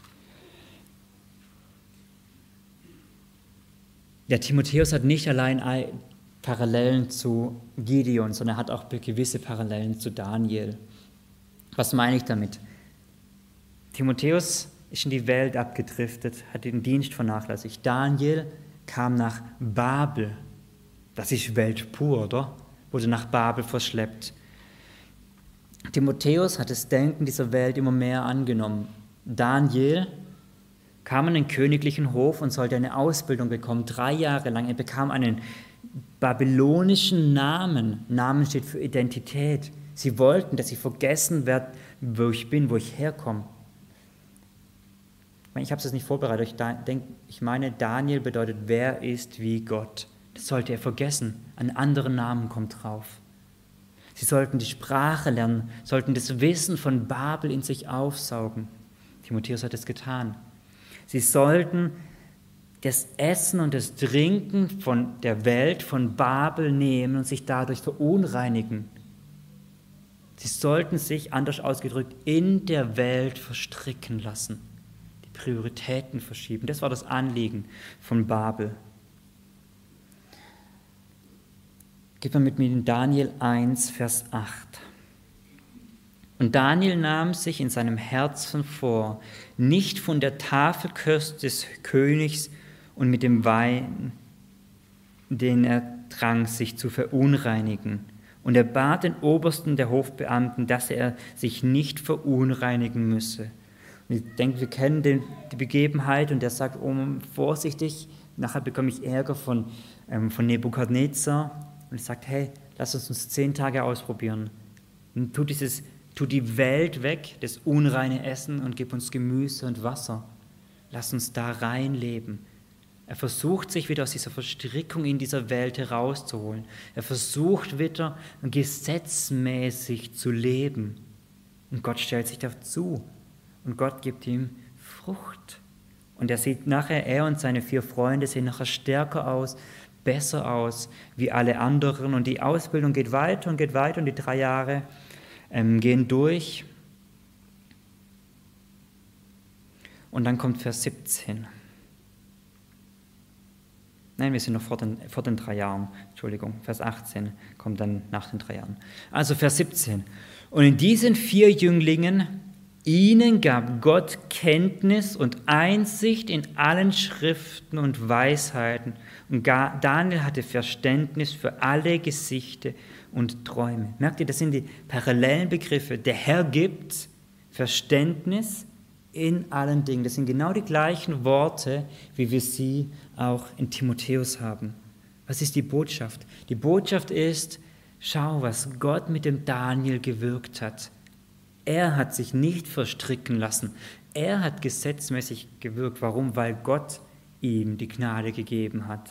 Der Timotheus hat nicht allein Parallelen zu Gideon, sondern er hat auch gewisse Parallelen zu Daniel. Was meine ich damit? Timotheus ist in die Welt abgedriftet, hat den Dienst vernachlässigt. Daniel kam nach Babel. Das ist Welt pur, oder? Wurde nach Babel verschleppt. Timotheus hat das Denken dieser Welt immer mehr angenommen. Daniel kam an den königlichen Hof und sollte eine Ausbildung bekommen, drei Jahre lang. Er bekam einen babylonischen Namen. Namen steht für Identität. Sie wollten, dass ich vergessen werde, wo ich bin, wo ich herkomme. meine, ich habe es jetzt nicht vorbereitet, ich, denk, ich meine, Daniel bedeutet, wer ist wie Gott. Das sollte er vergessen, ein anderer Name kommt drauf. Sie sollten die Sprache lernen, sollten das Wissen von Babel in sich aufsaugen. Timotheus hat es getan. Sie sollten das Essen und das Trinken von der Welt, von Babel nehmen und sich dadurch verunreinigen. Sie sollten sich, anders ausgedrückt, in der Welt verstricken lassen, die Prioritäten verschieben. Das war das Anliegen von Babel. Geht man mit mir in Daniel eins, Vers acht. Und Daniel nahm sich in seinem Herzen vor, nicht von der Tafelkost des Königs und mit dem Wein, den er trank, sich zu verunreinigen. Und er bat den Obersten der Hofbeamten, dass er sich nicht verunreinigen müsse. Und ich denke, wir kennen den, die Begebenheit und er sagt, oh, vorsichtig, nachher bekomme ich Ärger von, ähm, von Nebukadnezar. Und er sagt, hey, lass uns uns zehn Tage ausprobieren. Und tu, dieses, tu die Welt weg, das unreine Essen und gib uns Gemüse und Wasser. Lass uns da reinleben. Er versucht, sich wieder aus dieser Verstrickung in dieser Welt herauszuholen. Er versucht wieder, gesetzmäßig zu leben. Und Gott stellt sich dazu. Und Gott gibt ihm Frucht. Und er sieht nachher, er und seine vier Freunde sehen nachher stärker aus, besser aus wie alle anderen. Und die Ausbildung geht weiter und geht weiter und die drei Jahre ähm, gehen durch. Und dann kommt Vers siebzehn. Nein, wir sind noch vor den, vor den drei Jahren. Entschuldigung, Vers achtzehn kommt dann nach den drei Jahren. Also Vers siebzehn. Und in diesen vier Jünglingen, ihnen gab Gott Kenntnis und Einsicht in allen Schriften und Weisheiten. Und Daniel hatte Verständnis für alle Gesichter und Träume. Merkt ihr, das sind die parallelen Begriffe. Der Herr gibt Verständnis in allen Dingen. Das sind genau die gleichen Worte, wie wir sie auch in Timotheus haben. Was ist die Botschaft? Die Botschaft ist, schau, was Gott mit dem Daniel gewirkt hat. Er hat sich nicht verstricken lassen. Er hat gesetzmäßig gewirkt. Warum? Weil Gott ihm die Gnade gegeben hat.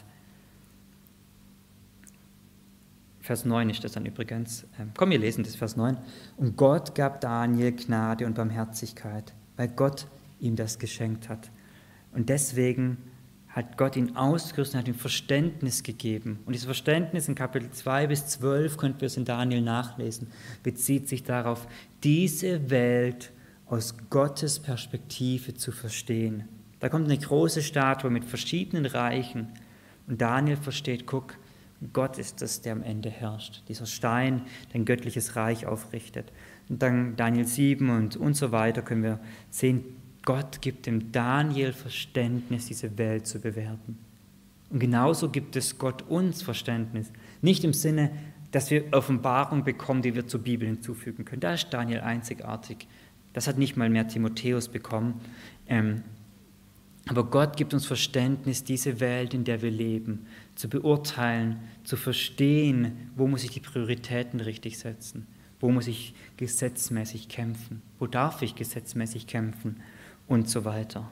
Vers neun ist das dann übrigens. Komm, wir lesen das, Vers neun. Und Gott gab Daniel Gnade und Barmherzigkeit, weil Gott ihm das geschenkt hat. Und deswegen hat Gott ihn ausgerüstet und hat ihm Verständnis gegeben. Und dieses Verständnis in Kapitel zwei bis zwölf, könnt ihr es in Daniel nachlesen, bezieht sich darauf, diese Welt aus Gottes Perspektive zu verstehen. Da kommt eine große Statue mit verschiedenen Reichen und Daniel versteht, guck, Gott ist es, der am Ende herrscht. Dieser Stein, der ein göttliches Reich aufrichtet. Und dann Daniel sieben und, und so weiter können wir sehen, Gott gibt dem Daniel Verständnis, diese Welt zu bewerten. Und genauso gibt es Gott uns Verständnis. Nicht im Sinne, dass wir Offenbarung bekommen, die wir zur Bibel hinzufügen können. Da ist Daniel einzigartig. Das hat nicht mal mehr Timotheus bekommen. Ähm, aber Gott gibt uns Verständnis, diese Welt, in der wir leben, zu beurteilen, zu verstehen, wo muss ich die Prioritäten richtig setzen, wo muss ich gesetzmäßig kämpfen, wo darf ich gesetzmäßig kämpfen und so weiter.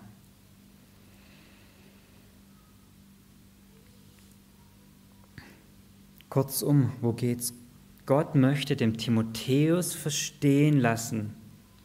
Kurzum, wo geht's? Gott möchte dem Timotheus verstehen lassen,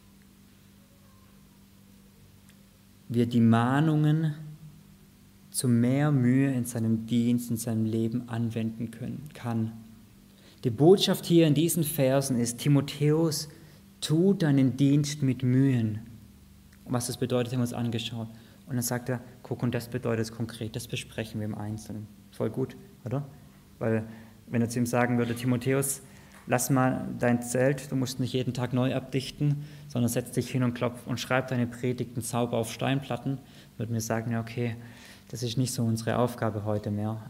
wie er die Mahnungen zu mehr Mühe in seinem Dienst, in seinem Leben anwenden können, kann. Die Botschaft hier in diesen Versen ist, Timotheus, tu deinen Dienst mit Mühen. Und was das bedeutet, haben wir uns angeschaut. Und dann sagt er, guck, und das bedeutet es konkret, das besprechen wir im Einzelnen. Voll gut, oder? Weil, wenn er zu ihm sagen würde, Timotheus, lass mal dein Zelt, du musst nicht jeden Tag neu abdichten, sondern setz dich hin und klopf und schreib deine Predigten sauber auf Steinplatten, würde mir sagen, ja okay, das ist nicht so unsere Aufgabe heute mehr.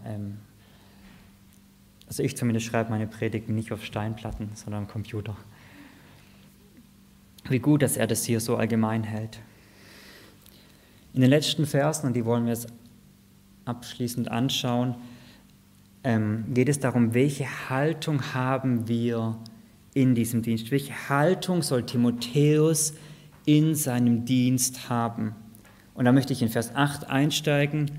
Also ich zumindest schreibe meine Predigten nicht auf Steinplatten, sondern am Computer. Wie gut, dass er das hier so allgemein hält. In den letzten Versen, und die wollen wir jetzt abschließend anschauen, ähm, geht es darum, welche Haltung haben wir in diesem Dienst? Welche Haltung soll Timotheus in seinem Dienst haben? Und da möchte ich in Vers acht einsteigen.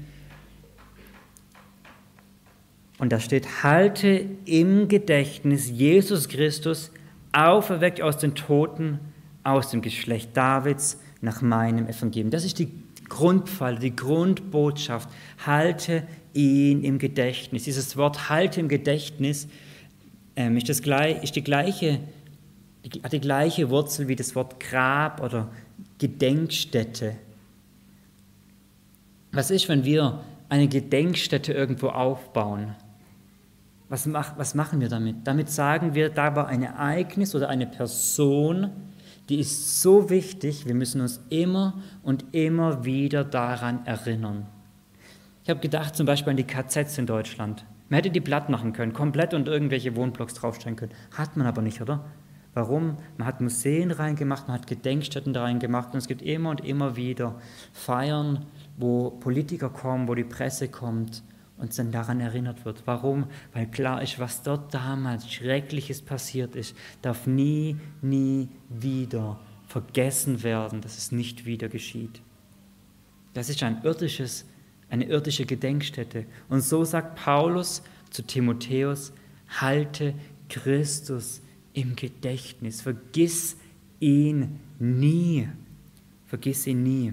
Und da steht, halte im Gedächtnis Jesus Christus, auferweckt aus den Toten, aus dem Geschlecht Davids, nach meinem Evangelium. Das ist die Grundpfeiler, die Grundbotschaft. Halte ihn im Gedächtnis. Dieses Wort halte im Gedächtnis ähm, ist, das, ist die gleiche, hat die gleiche Wurzel wie das Wort Grab oder Gedenkstätte. Was ist, wenn wir eine Gedenkstätte irgendwo aufbauen? Was, mach, was machen wir damit? Damit sagen wir, da war ein Ereignis oder eine Person, die ist so wichtig, wir müssen uns immer und immer wieder daran erinnern. Ich habe gedacht zum Beispiel an die K Zs in Deutschland. Man hätte die platt machen können, komplett und irgendwelche Wohnblocks draufstellen können. Hat man aber nicht, oder? Warum? Man hat Museen reingemacht, man hat Gedenkstätten da reingemacht und es gibt immer und immer wieder Feiern, wo Politiker kommen, wo die Presse kommt und dann daran erinnert wird. Warum? Weil klar ist, was dort damals Schreckliches passiert ist, darf nie, nie wieder vergessen werden, dass es nicht wieder geschieht. Das ist ein irdisches, eine irdische Gedenkstätte. Und so sagt Paulus zu Timotheus, halte Christus im Gedächtnis, vergiss ihn nie, vergiss ihn nie.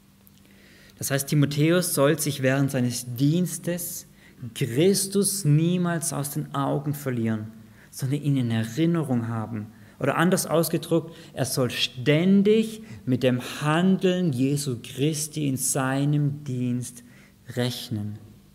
Das heißt, Timotheus soll sich während seines Dienstes Christus niemals aus den Augen verlieren, sondern ihn in Erinnerung haben. Oder anders ausgedrückt, er soll ständig mit dem Handeln Jesu Christi in seinem Dienst rechnen.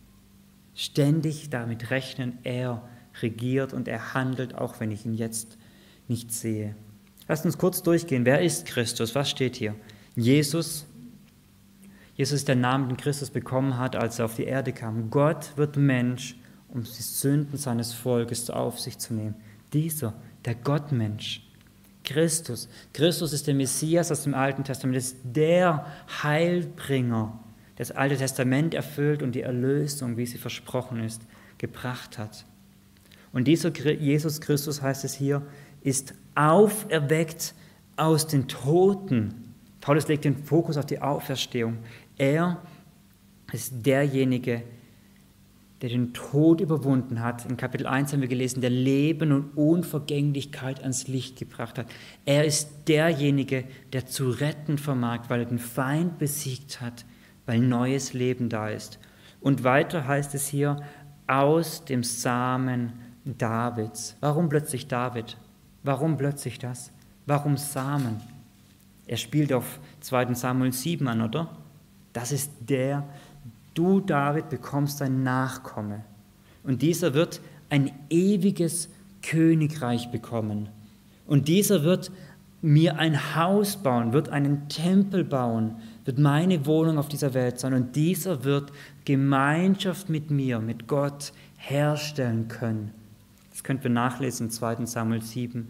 Ständig damit rechnen, er regiert und er handelt, auch wenn ich ihn jetzt nicht sehe. Lasst uns kurz durchgehen. Wer ist Christus? Was steht hier? Jesus Jesus ist der Name, den Christus bekommen hat, als er auf die Erde kam. Gott wird Mensch, um die Sünden seines Volkes auf sich zu nehmen. Dieser, der Gottmensch, Christus. Christus ist der Messias aus dem Alten Testament, ist der Heilbringer, der das Alte Testament erfüllt und die Erlösung, wie sie versprochen ist, gebracht hat. Und dieser Jesus Christus, heißt es hier, ist auferweckt aus den Toten. Paulus legt den Fokus auf die Auferstehung. Er ist derjenige, der den Tod überwunden hat. In Kapitel eins haben wir gelesen, der Leben und Unvergänglichkeit ans Licht gebracht hat. Er ist derjenige, der zu retten vermag, weil er den Feind besiegt hat, weil neues Leben da ist. Und weiter heißt es hier, aus dem Samen Davids. Warum plötzlich David? Warum plötzlich das? Warum Samen? Er spielt auf zweiten Samuel sieben an, oder? Das ist der, du David bekommst ein Nachkomme. Und dieser wird ein ewiges Königreich bekommen. Und dieser wird mir ein Haus bauen, wird einen Tempel bauen, wird meine Wohnung auf dieser Welt sein. Und dieser wird Gemeinschaft mit mir, mit Gott herstellen können. Das könnt ihr nachlesen in zweiten Samuel sieben.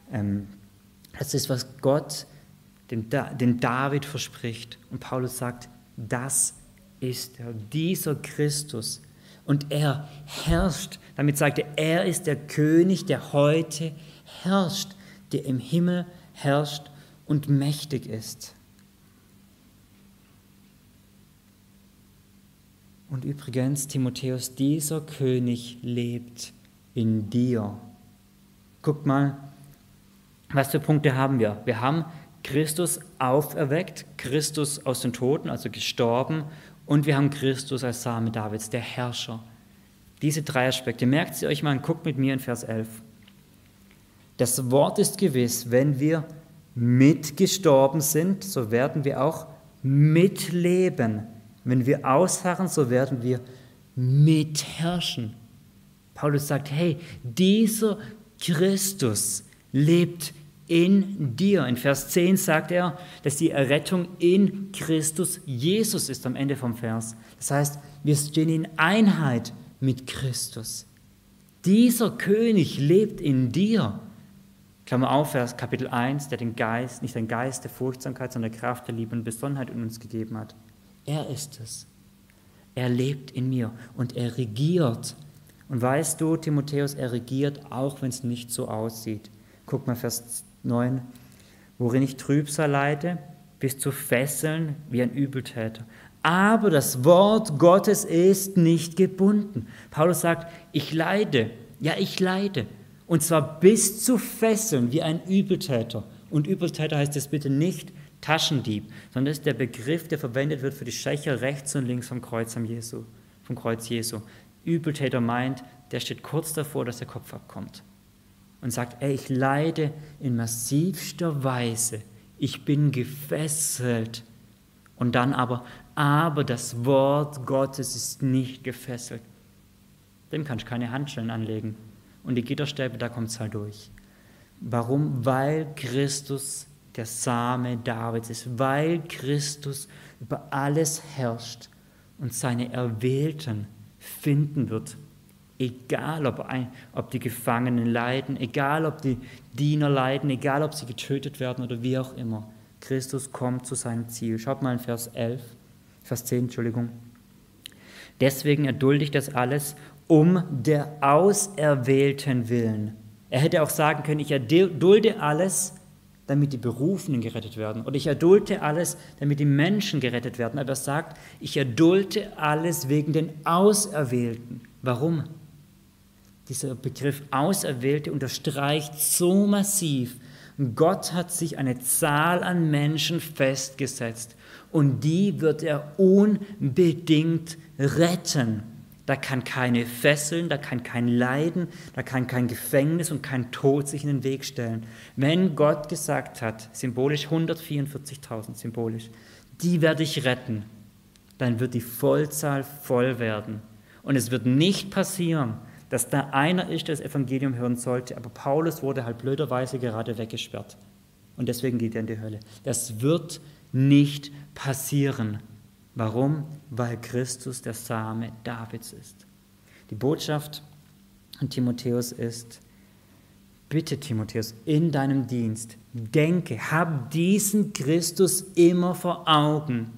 Das ist, was Gott den David verspricht. Und Paulus sagt, das ist er, dieser Christus. Und er herrscht, damit sagt er, er ist der König, der heute herrscht, der im Himmel herrscht und mächtig ist. Und übrigens, Timotheus, dieser König lebt in dir. Guckt mal, was für Punkte haben wir? Wir haben Christus auferweckt, Christus aus den Toten, also gestorben, und wir haben Christus als Same Davids, der Herrscher. Diese drei Aspekte, merkt sie euch mal und guckt mit mir in Vers elf. Das Wort ist gewiss, wenn wir mitgestorben sind, so werden wir auch mitleben. Wenn wir ausharren, so werden wir mitherrschen. Paulus sagt, hey, dieser Christus lebt in dir. In Vers zehn sagt er, dass die Errettung in Christus Jesus ist am Ende vom Vers. Das heißt, wir stehen in Einheit mit Christus. Dieser König lebt in dir. Klammer auf, Vers Kapitel eins, der den Geist, nicht den Geist der Furchtsamkeit, sondern der Kraft der Liebe und Besonnenheit in uns gegeben hat. Er ist es. Er lebt in mir und er regiert. Und weißt du, Timotheus, er regiert, auch wenn es nicht so aussieht. Guck mal, Vers neun. Worin ich Trübsal leide, bis zu fesseln wie ein Übeltäter. Aber das Wort Gottes ist nicht gebunden. Paulus sagt, ich leide, ja ich leide, und zwar bis zu fesseln wie ein Übeltäter. Und Übeltäter heißt es bitte nicht Taschendieb, sondern das ist der Begriff, der verwendet wird für die Schächer rechts und links vom Kreuz, am Jesu, vom Kreuz Jesu. Übeltäter meint, der steht kurz davor, dass der Kopf abkommt und sagt, ey, ich leide in massivster Weise, ich bin gefesselt. Und dann aber, aber das Wort Gottes ist nicht gefesselt. Dem kannst du keine Handschellen anlegen. Und die Gitterstäbe, da kommt es halt durch. Warum? Weil Christus der Same Davids ist, weil Christus über alles herrscht und seine Erwählten finden wird. Egal, ob, ein, ob die Gefangenen leiden, egal, ob die Diener leiden, egal, ob sie getötet werden oder wie auch immer. Christus kommt zu seinem Ziel. Schaut mal in Vers elf, Vers zehn, Entschuldigung. Deswegen erdulde ich das alles um der Auserwählten willen. Er hätte auch sagen können, ich erdulde alles, damit die Berufenen gerettet werden. Oder ich erdulde alles, damit die Menschen gerettet werden. Aber er sagt, ich erdulde alles wegen den Auserwählten. Warum? Dieser Begriff Auserwählte unterstreicht so massiv, Gott hat sich eine Zahl an Menschen festgesetzt und die wird er unbedingt retten. Da kann keine Fesseln, da kann kein Leiden, da kann kein Gefängnis und kein Tod sich in den Weg stellen. Wenn Gott gesagt hat, symbolisch hundertvierundvierzigtausend, symbolisch, die werde ich retten, dann wird die Vollzahl voll werden. Und es wird nicht passieren, dass da einer ist, der das Evangelium hören sollte, aber Paulus wurde halt blöderweise gerade weggesperrt. Und deswegen geht er in die Hölle. Das wird nicht passieren. Warum? Weil Christus der Same Davids ist. Die Botschaft an Timotheus ist, bitte Timotheus, in deinem Dienst, denke, hab diesen Christus immer vor Augen.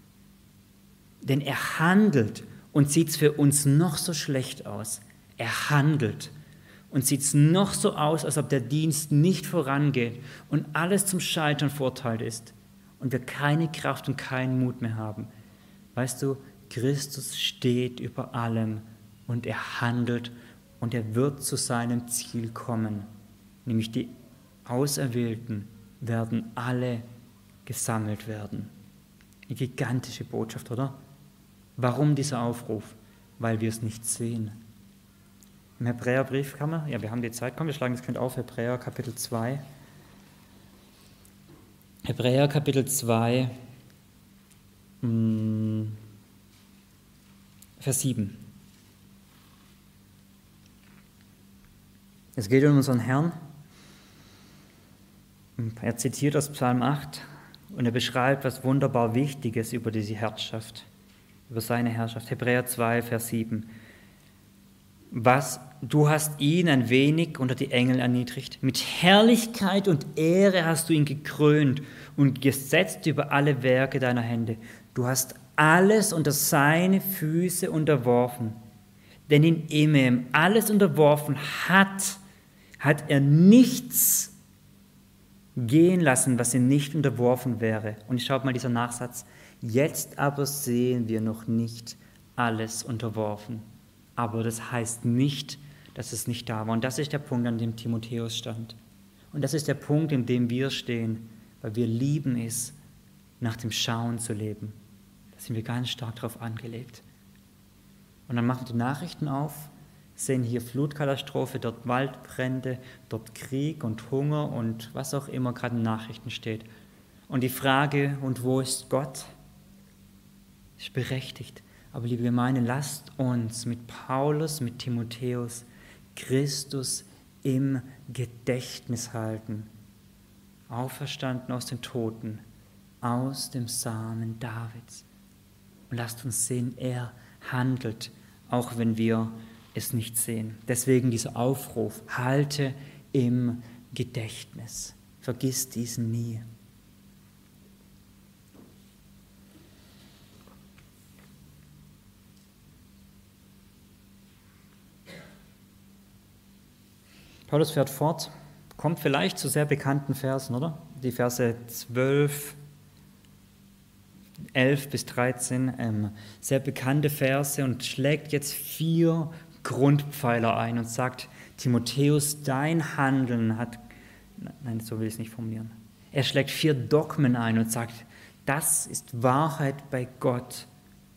Denn er handelt und sieht es für uns noch so schlecht aus. Er handelt und sieht es noch so aus, als ob der Dienst nicht vorangeht und alles zum Scheitern verurteilt ist und wir keine Kraft und keinen Mut mehr haben. Weißt du, Christus steht über allem und er handelt und er wird zu seinem Ziel kommen. Nämlich die Auserwählten werden alle gesammelt werden. Eine gigantische Botschaft, oder? Warum dieser Aufruf? Weil wir es nicht sehen. Im Hebräerbrief kann man, ja, wir haben die Zeit, komm, wir schlagen das Kind auf, Hebräer Kapitel zwei. Hebräer Kapitel zwei, Vers sieben. Es geht um unseren Herrn. Er zitiert aus Psalm acht und er beschreibt was wunderbar Wichtiges über diese Herrschaft, über seine Herrschaft. Hebräer zwei, Vers sieben. Was, du hast ihn ein wenig unter die Engel erniedrigt. Mit Herrlichkeit und Ehre hast du ihn gekrönt und gesetzt über alle Werke deiner Hände. Du hast alles unter seine Füße unterworfen. Denn in ihm er alles unterworfen hat, hat er nichts gehen lassen, was ihm nicht unterworfen wäre. Und schaut mal dieser Nachsatz. Jetzt aber sehen wir noch nicht alles unterworfen. Aber das heißt nicht, dass es nicht da war. Und das ist der Punkt, an dem Timotheus stand. Und das ist der Punkt, in dem wir stehen, weil wir lieben es, nach dem Schauen zu leben. Da sind wir ganz stark darauf angelegt. Und dann machen wir die Nachrichten auf, sehen hier Flutkatastrophe, dort Waldbrände, dort Krieg und Hunger und was auch immer gerade in Nachrichten steht. Und die Frage, und wo ist Gott, ist berechtigt. Aber liebe Gemeinde, lasst uns mit Paulus, mit Timotheus Christus im Gedächtnis halten. Auferstanden aus den Toten, aus dem Samen Davids. Und lasst uns sehen, er handelt, auch wenn wir es nicht sehen. Deswegen dieser Aufruf, halte im Gedächtnis. Vergiss diesen nie. Paulus fährt fort, kommt vielleicht zu sehr bekannten Versen, oder? Die Verse zwölf elf bis dreizehn, ähm, sehr bekannte Verse und schlägt jetzt vier Grundpfeiler ein und sagt, Timotheus, dein Handeln hat, nein, so will ich es nicht formulieren. Er schlägt vier Dogmen ein und sagt, das ist Wahrheit bei Gott.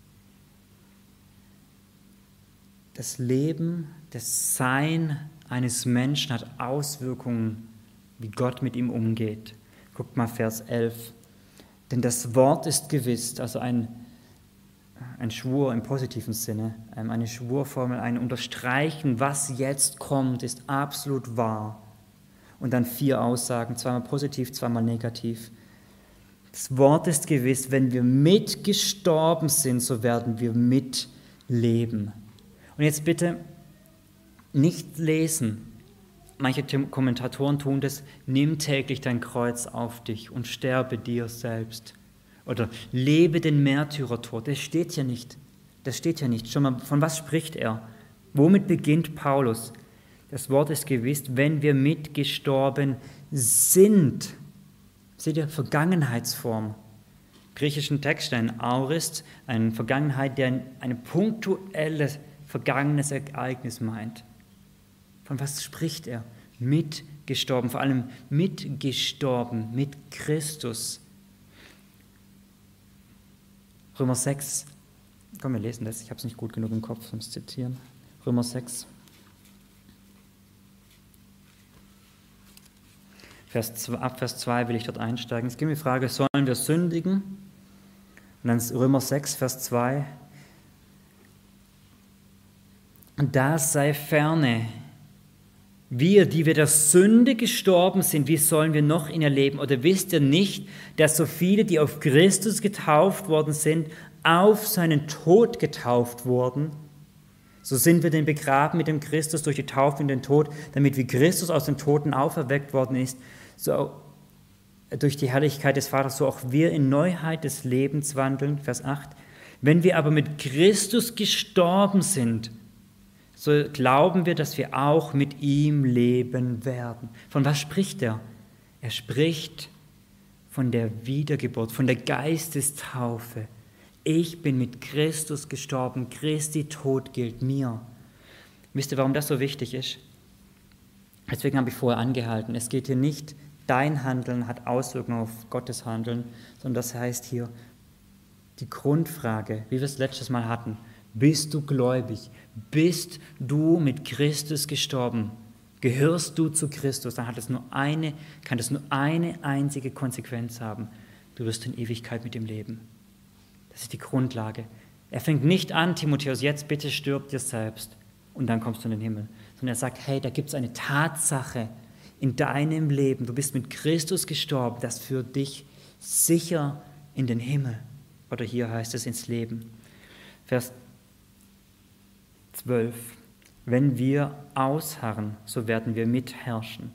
Das Leben, das Sein eines Menschen hat Auswirkungen, wie Gott mit ihm umgeht. Guckt mal Vers elf. Denn das Wort ist gewiss, also ein, ein Schwur im positiven Sinne, eine Schwurformel, ein Unterstreichen, was jetzt kommt, ist absolut wahr. Und dann vier Aussagen, zweimal positiv, zweimal negativ. Das Wort ist gewiss, wenn wir mitgestorben sind, so werden wir mitleben. Und jetzt bitte nicht lesen. Manche Kommentatoren tun das, nimm täglich dein Kreuz auf dich und sterbe dir selbst. Oder lebe den Märtyrertod. Das steht ja nicht. Das steht ja nicht. Schon mal, von was spricht er? Womit beginnt Paulus? Das Wort ist gewiss, wenn wir mitgestorben sind. Seht ihr, Vergangenheitsform. Griechischen Text, ein Aorist, eine Vergangenheit, der ein punktuelles, vergangenes Ereignis meint. Von was spricht er? Mitgestorben, vor allem mitgestorben mit Christus. Römer sechs, komm, wir lesen das, ich habe es nicht gut genug im Kopf, sonst zitieren. Römer sechs, Vers zwei, ab Vers zwei will ich dort einsteigen. Es gibt die Frage, sollen wir sündigen? Und dann Römer sechs, Vers zwei. Und da sei ferne, wir, die wir der Sünde gestorben sind, wie sollen wir noch in ihr leben? Oder wisst ihr nicht, dass so viele, die auf Christus getauft worden sind, auf seinen Tod getauft wurden? So sind wir denn begraben mit dem Christus durch die Taufe in den Tod, damit wie Christus aus den Toten auferweckt worden ist, so durch die Herrlichkeit des Vaters, so auch wir in Neuheit des Lebens wandeln. Vers acht. Wenn wir aber mit Christus gestorben sind, so glauben wir, dass wir auch mit ihm leben werden. Von was spricht er? Er spricht von der Wiedergeburt, von der Geistestaufe. Ich bin mit Christus gestorben, Christi Tod gilt mir. Wisst ihr, warum das so wichtig ist? Deswegen habe ich vorher angehalten. Es geht hier nicht, dein Handeln hat Auswirkungen auf Gottes Handeln, sondern das heißt hier die Grundfrage, wie wir es letztes Mal hatten. Bist du gläubig? Bist du mit Christus gestorben? Gehörst du zu Christus? Dann hat es nur eine, kann es nur eine einzige Konsequenz haben. Du wirst in Ewigkeit mit ihm leben. Das ist die Grundlage. Er fängt nicht an, Timotheus, jetzt bitte stirb dir selbst und dann kommst du in den Himmel. Sondern er sagt, hey, da gibt es eine Tatsache in deinem Leben. Du bist mit Christus gestorben, das führt dich sicher in den Himmel. Oder hier heißt es ins Leben. Vers zwölf. Wenn wir ausharren, so werden wir mitherrschen.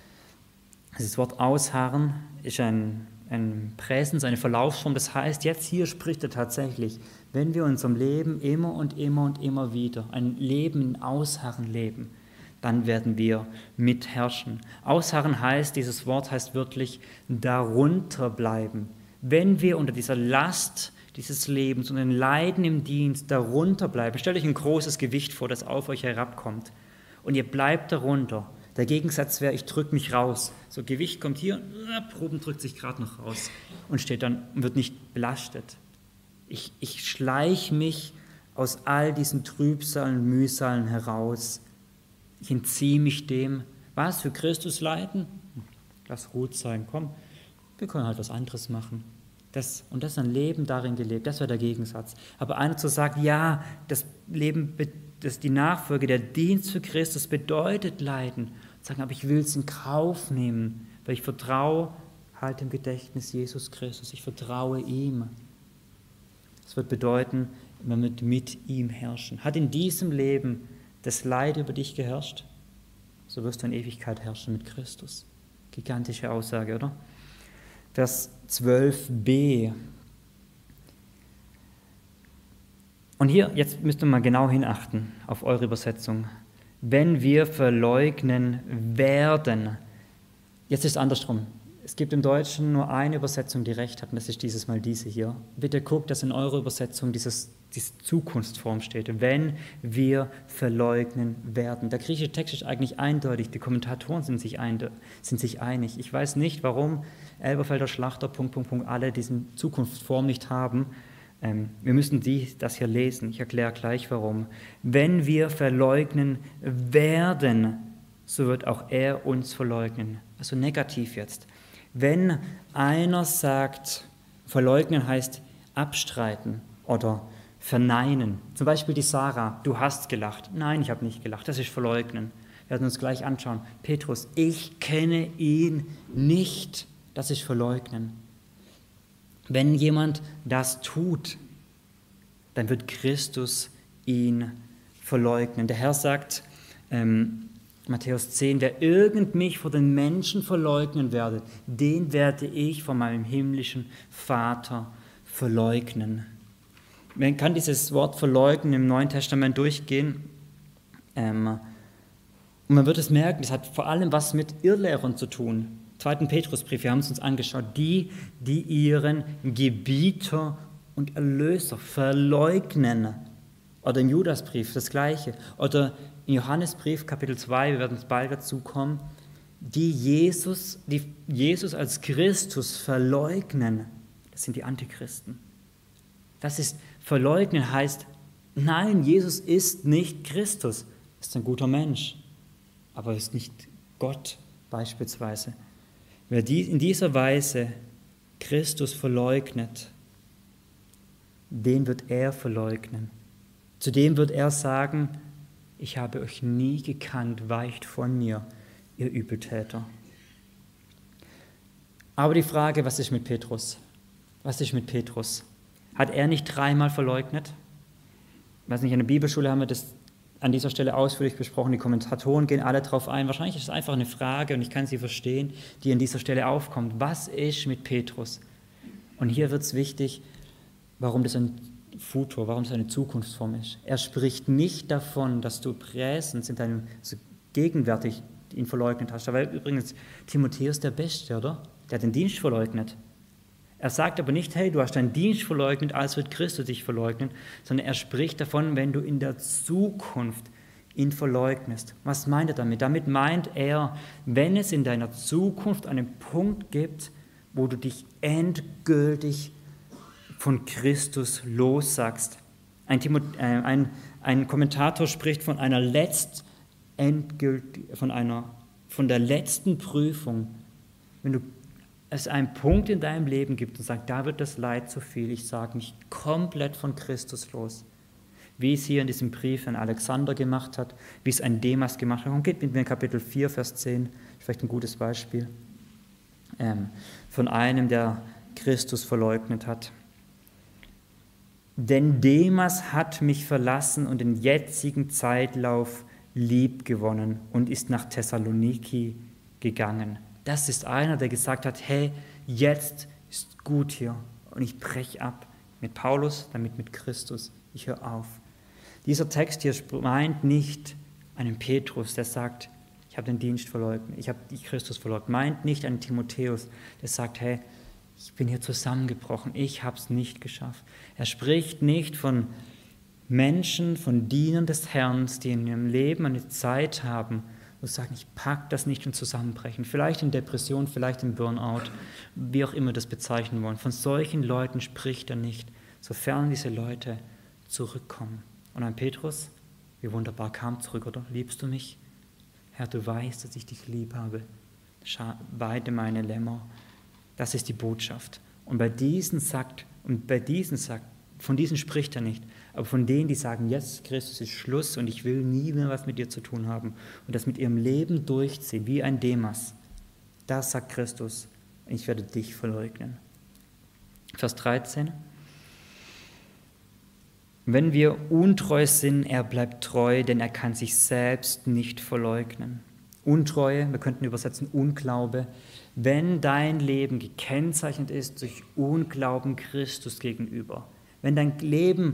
Das Wort ausharren ist ein, ein Präsens, eine Verlaufsform. Das heißt, jetzt hier spricht er tatsächlich, wenn wir in unserem Leben immer und immer und immer wieder ein Leben in Ausharren leben, dann werden wir mitherrschen. Ausharren heißt, dieses Wort heißt wörtlich darunter bleiben. Wenn wir unter dieser Last dieses Lebens und den Leiden im Dienst darunter bleiben. Stellt euch ein großes Gewicht vor, das auf euch herabkommt. Und ihr bleibt darunter. Der Gegensatz wäre, ich drücke mich raus. So, Gewicht kommt hier, Proben drückt sich gerade noch raus und steht dann, wird nicht belastet. Ich, ich schleiche mich aus all diesen Trübsalen und Mühsalen heraus. Ich entziehe mich dem. Was, für Christus leiden? Lass gut sein, komm, wir können halt was anderes machen. Das, und das ist ein Leben darin gelebt, das wäre der Gegensatz. Aber einer zu sagen, ja, das Leben, das die Nachfolge, der Dienst für Christus bedeutet Leiden. Und sagen, aber ich will es in Kauf nehmen, weil ich vertraue halt im Gedächtnis Jesus Christus, ich vertraue ihm. Das wird bedeuten, man wird mit ihm herrschen. Hat in diesem Leben das Leid über dich geherrscht? So wirst du in Ewigkeit herrschen mit Christus. Gigantische Aussage, oder? Vers zwölf b. Und hier, jetzt müsst ihr mal genau hinachten auf eure Übersetzung. Wenn wir verleugnen werden. Jetzt ist es andersrum. Es gibt im Deutschen nur eine Übersetzung, die recht hat, und das ist dieses Mal diese hier. Bitte guckt, dass in eurer Übersetzung dieses, diese Zukunftsform steht, wenn wir verleugnen werden. Der griechische Text ist eigentlich eindeutig, die Kommentatoren sind sich, ein, sind sich einig. Ich weiß nicht, warum Elberfelder, Schlachter, Punkt, Punkt, Punkt, alle diesen Zukunftsform nicht haben. Ähm, wir müssen die, das hier lesen. Ich erkläre gleich, warum. Wenn wir verleugnen werden, so wird auch er uns verleugnen. Also negativ jetzt. Wenn einer sagt, verleugnen heißt abstreiten oder verneinen. Zum Beispiel die Sarah, du hast gelacht. Nein, ich habe nicht gelacht, das ist verleugnen. Wir werden uns gleich anschauen. Petrus, ich kenne ihn nicht. Das ist verleugnen. Wenn jemand das tut, dann wird Christus ihn verleugnen. Der Herr sagt, ähm, Matthäus zehn, wer irgend mich vor den Menschen verleugnen werde, den werde ich von meinem himmlischen Vater verleugnen. Man kann dieses Wort verleugnen im Neuen Testament durchgehen. Ähm, und man wird es merken, es hat vor allem was mit Irrlehrern zu tun. Zweiten Petrusbrief, wir haben es uns angeschaut, die, die ihren Gebieter und Erlöser verleugnen. Oder im Judasbrief das Gleiche. Oder im Johannesbrief, Kapitel zwei, wir werden uns bald dazu kommen, die Jesus, die Jesus als Christus verleugnen. Das sind die Antichristen. Das ist, verleugnen heißt, nein, Jesus ist nicht Christus. Er ist ein guter Mensch, aber er ist nicht Gott beispielsweise. Wer die, in dieser Weise Christus verleugnet, den wird er verleugnen. Zudem wird er sagen, ich habe euch nie gekannt, weicht von mir, ihr Übeltäter. Aber die Frage, was ist mit Petrus? Was ist mit Petrus? Hat er nicht dreimal verleugnet? Ich weiß nicht, in der Bibelschule haben wir das an dieser Stelle ausführlich besprochen. Die Kommentatoren gehen alle darauf ein. Wahrscheinlich ist es einfach eine Frage, und ich kann sie verstehen, die an dieser Stelle aufkommt. Was ist mit Petrus? Und hier wird es wichtig, warum das ein Futur, warum es eine Zukunftsform ist. Er spricht nicht davon, dass du präsens in deinem, also gegenwärtig ihn verleugnet hast. Da war übrigens Timotheus der Beste, oder? Der hat den Dienst verleugnet. Er sagt aber nicht, hey, du hast deinen Dienst verleugnet, als wird Christus dich verleugnen, sondern er spricht davon, wenn du in der Zukunft ihn verleugnest. Was meint er damit? Damit meint er, wenn es in deiner Zukunft einen Punkt gibt, wo du dich endgültig von Christus lossagst. Ein, Timot- äh, ein, ein Kommentator spricht von einer letzt endgültig, von einer, von der letzten Prüfung. Wenn du es einen Punkt in deinem Leben gibt und sagst, da wird das Leid zu viel, ich sage mich komplett von Christus los. Wie es hier in diesem Brief ein Alexander gemacht hat, wie es ein Demas gemacht hat. Und geht mit mir in Kapitel vier, Vers zehn, vielleicht ein gutes Beispiel, ähm, von einem, der Christus verleugnet hat. Denn Demas hat mich verlassen und den jetzigen Zeitlauf liebgewonnen und ist nach Thessaloniki gegangen. Das ist einer, der gesagt hat, hey, jetzt ist gut hier und ich breche ab mit Paulus, damit mit Christus. Ich höre auf. Dieser Text hier meint nicht einen Petrus, der sagt, ich habe den Dienst verleugnet, ich habe Christus verleugnet. Meint nicht einen Timotheus, der sagt, hey, ich bin hier zusammengebrochen, ich habe es nicht geschafft. Er spricht nicht von Menschen, von Dienern des Herrn, die in ihrem Leben eine Zeit haben, wo sie sagen, ich packe das nicht und zusammenbrechen. Vielleicht in Depression, vielleicht im Burnout, wie auch immer das bezeichnen wollen. Von solchen Leuten spricht er nicht, sofern diese Leute zurückkommen. Und ein Petrus, wie wunderbar, kam zurück, oder? Liebst du mich? Herr, du weißt, dass ich dich lieb habe. Weide meine Lämmer. Das ist die Botschaft. Und bei diesen sagt, und bei diesen sagt, von diesen spricht er nicht, aber von denen, die sagen, jetzt Christus ist Schluss und ich will nie mehr was mit dir zu tun haben und das mit ihrem Leben durchziehen, wie ein Demas, da sagt Christus, ich werde dich verleugnen. Vers dreizehn. Wenn wir untreu sind, er bleibt treu, denn er kann sich selbst nicht verleugnen. Untreue, wir könnten übersetzen Unglaube. Wenn dein Leben gekennzeichnet ist durch Unglauben Christus gegenüber, wenn dein Leben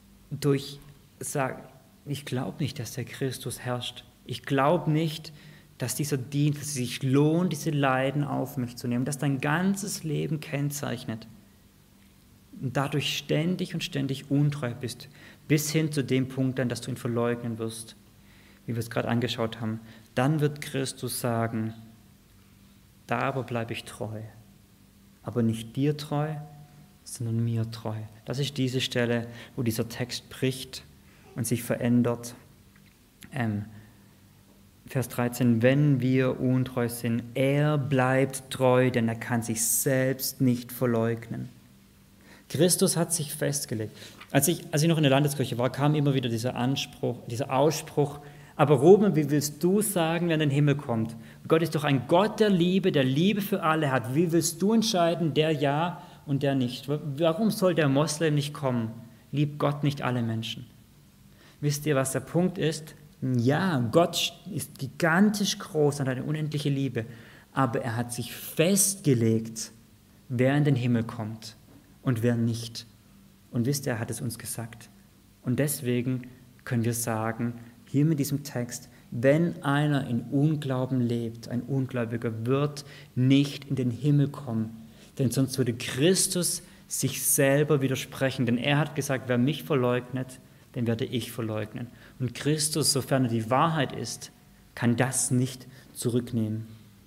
durch, sag, ich glaube nicht, dass der Christus herrscht, ich glaube nicht, dass dieser Dienst, dass es sich lohnt, diese Leiden auf mich zu nehmen, dass dein ganzes Leben kennzeichnet und dadurch ständig und ständig untreu bist, bis hin zu dem Punkt dann, dass du ihn verleugnen wirst, wie wir es gerade angeschaut haben, dann wird Christus sagen, da aber bleibe ich treu, aber nicht dir treu, sondern mir treu. Das ist diese Stelle, wo dieser Text bricht und sich verändert. Ähm, Vers dreizehn, wenn wir untreu sind, er bleibt treu, denn er kann sich selbst nicht verleugnen. Christus hat sich festgelegt. Als ich, als ich noch in der Landeskirche war, kam immer wieder dieser Anspruch, dieser Ausspruch, aber Ruben, wie willst du sagen, wenn der Himmel kommt? Gott ist doch ein Gott der Liebe, der Liebe für alle hat. Wie willst du entscheiden, der ja und der nicht? Warum soll der Moslem nicht kommen? Liebt Gott nicht alle Menschen? Wisst ihr, was der Punkt ist? Ja, Gott ist gigantisch groß und hat eine unendliche Liebe, aber er hat sich festgelegt, wer in den Himmel kommt und wer nicht. Und wisst ihr, er hat es uns gesagt. Und deswegen können wir sagen, hier mit diesem Text, wenn einer in Unglauben lebt, ein Ungläubiger wird nicht in den Himmel kommen, denn sonst würde Christus sich selber widersprechen, denn er hat gesagt, wer mich verleugnet, den werde ich verleugnen. Und Christus, sofern er die Wahrheit ist, kann das nicht zurücknehmen.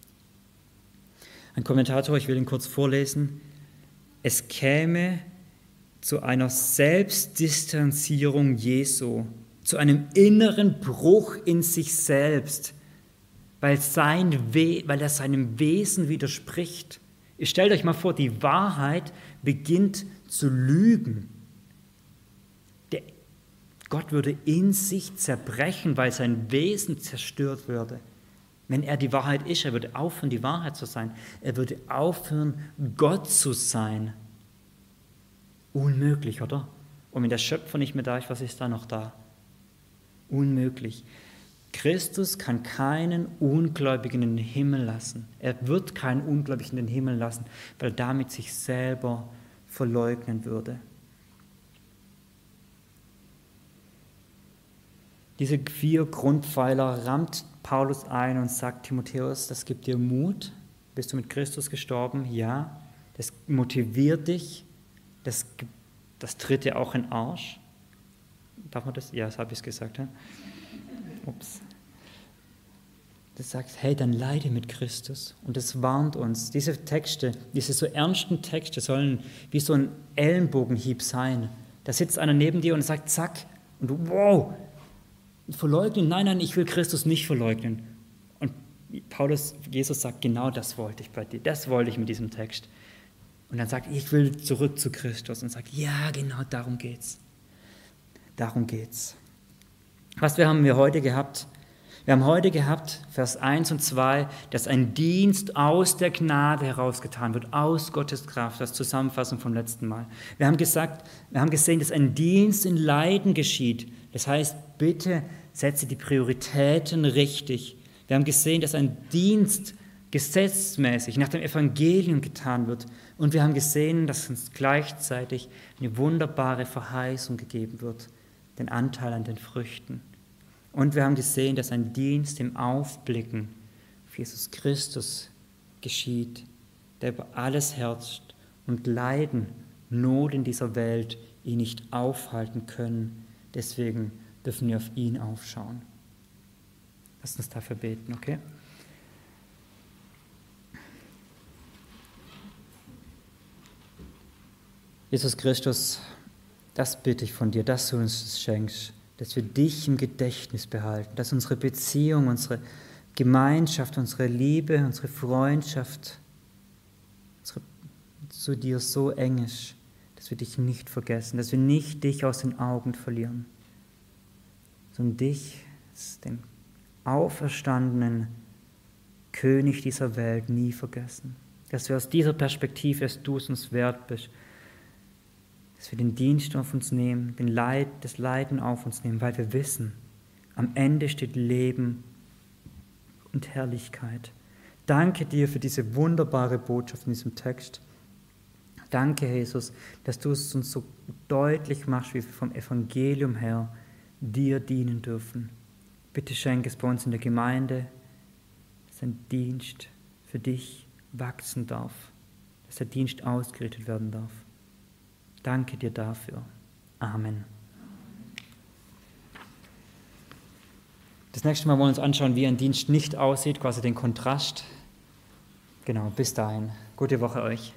Ein Kommentator, ich will ihn kurz vorlesen, es käme zu einer Selbstdistanzierung Jesu, zu einem inneren Bruch in sich selbst, weil, sein We- weil er seinem Wesen widerspricht. Ihr stellt euch mal vor, die Wahrheit beginnt zu lügen. Der Gott würde in sich zerbrechen, weil sein Wesen zerstört würde. Wenn er die Wahrheit ist, er würde aufhören, die Wahrheit zu sein. Er würde aufhören, Gott zu sein. Unmöglich, oder? Und wenn der Schöpfer nicht mehr da ist, was ist da noch da? Unmöglich. Christus kann keinen Ungläubigen in den Himmel lassen. Er wird keinen Ungläubigen in den Himmel lassen, weil er damit sich selber verleugnen würde. Diese vier Grundpfeiler rammt Paulus ein und sagt, Timotheus, das gibt dir Mut. Bist du mit Christus gestorben? Ja. Das motiviert dich. Das, das tritt dir auch in den Arsch. Darf man das? Ja, das habe ich gesagt. Ja? Ups. Das sagt, hey, dann leide mit Christus. Und das warnt uns. Diese Texte, diese so ernsten Texte sollen wie so ein Ellenbogenhieb sein. Da sitzt einer neben dir und sagt, zack, und du, wow, verleugnen? Nein, nein, ich will Christus nicht verleugnen. Und Paulus, Jesus sagt, genau das wollte ich bei dir. Das wollte ich mit diesem Text. Und dann sagt, ich will zurück zu Christus. Und sagt, ja, genau, darum geht's. Darum geht's. Was wir haben wir heute gehabt? Wir haben heute gehabt, Vers eins und zwei, dass ein Dienst aus der Gnade herausgetan wird, aus Gottes Kraft, das Zusammenfassen vom letzten Mal. Wir haben gesagt, wir haben gesehen, dass ein Dienst in Leiden geschieht. Das heißt, bitte setze die Prioritäten richtig. Wir haben gesehen, dass ein Dienst gesetzmäßig nach dem Evangelium getan wird. Und wir haben gesehen, dass uns gleichzeitig eine wunderbare Verheißung gegeben wird, den Anteil an den Früchten. Und wir haben gesehen, dass ein Dienst im Aufblicken auf Jesus Christus geschieht, der über alles herrscht und Leiden, Not in dieser Welt ihn nicht aufhalten können. Deswegen dürfen wir auf ihn aufschauen. Lass uns dafür beten, okay? Jesus Christus, das bitte ich von dir, dass du uns das schenkst, dass wir dich im Gedächtnis behalten, dass unsere Beziehung, unsere Gemeinschaft, unsere Liebe, unsere Freundschaft unsere, zu dir so eng ist, dass wir dich nicht vergessen, dass wir nicht dich aus den Augen verlieren, sondern dich, den auferstandenen König dieser Welt, nie vergessen. Dass wir aus dieser Perspektive, dass du es uns wert bist, dass wir den Dienst auf uns nehmen, den Leid, das Leiden auf uns nehmen, weil wir wissen, am Ende steht Leben und Herrlichkeit. Danke dir für diese wunderbare Botschaft in diesem Text. Danke, Jesus, dass du es uns so deutlich machst, wie wir vom Evangelium her dir dienen dürfen. Bitte schenke es bei uns in der Gemeinde, dass ein Dienst für dich wachsen darf, dass der Dienst ausgerichtet werden darf. Danke dir dafür. Amen. Das nächste Mal wollen wir uns anschauen, wie ein Dienst nicht aussieht, quasi den Kontrast. Genau, bis dahin. Gute Woche euch.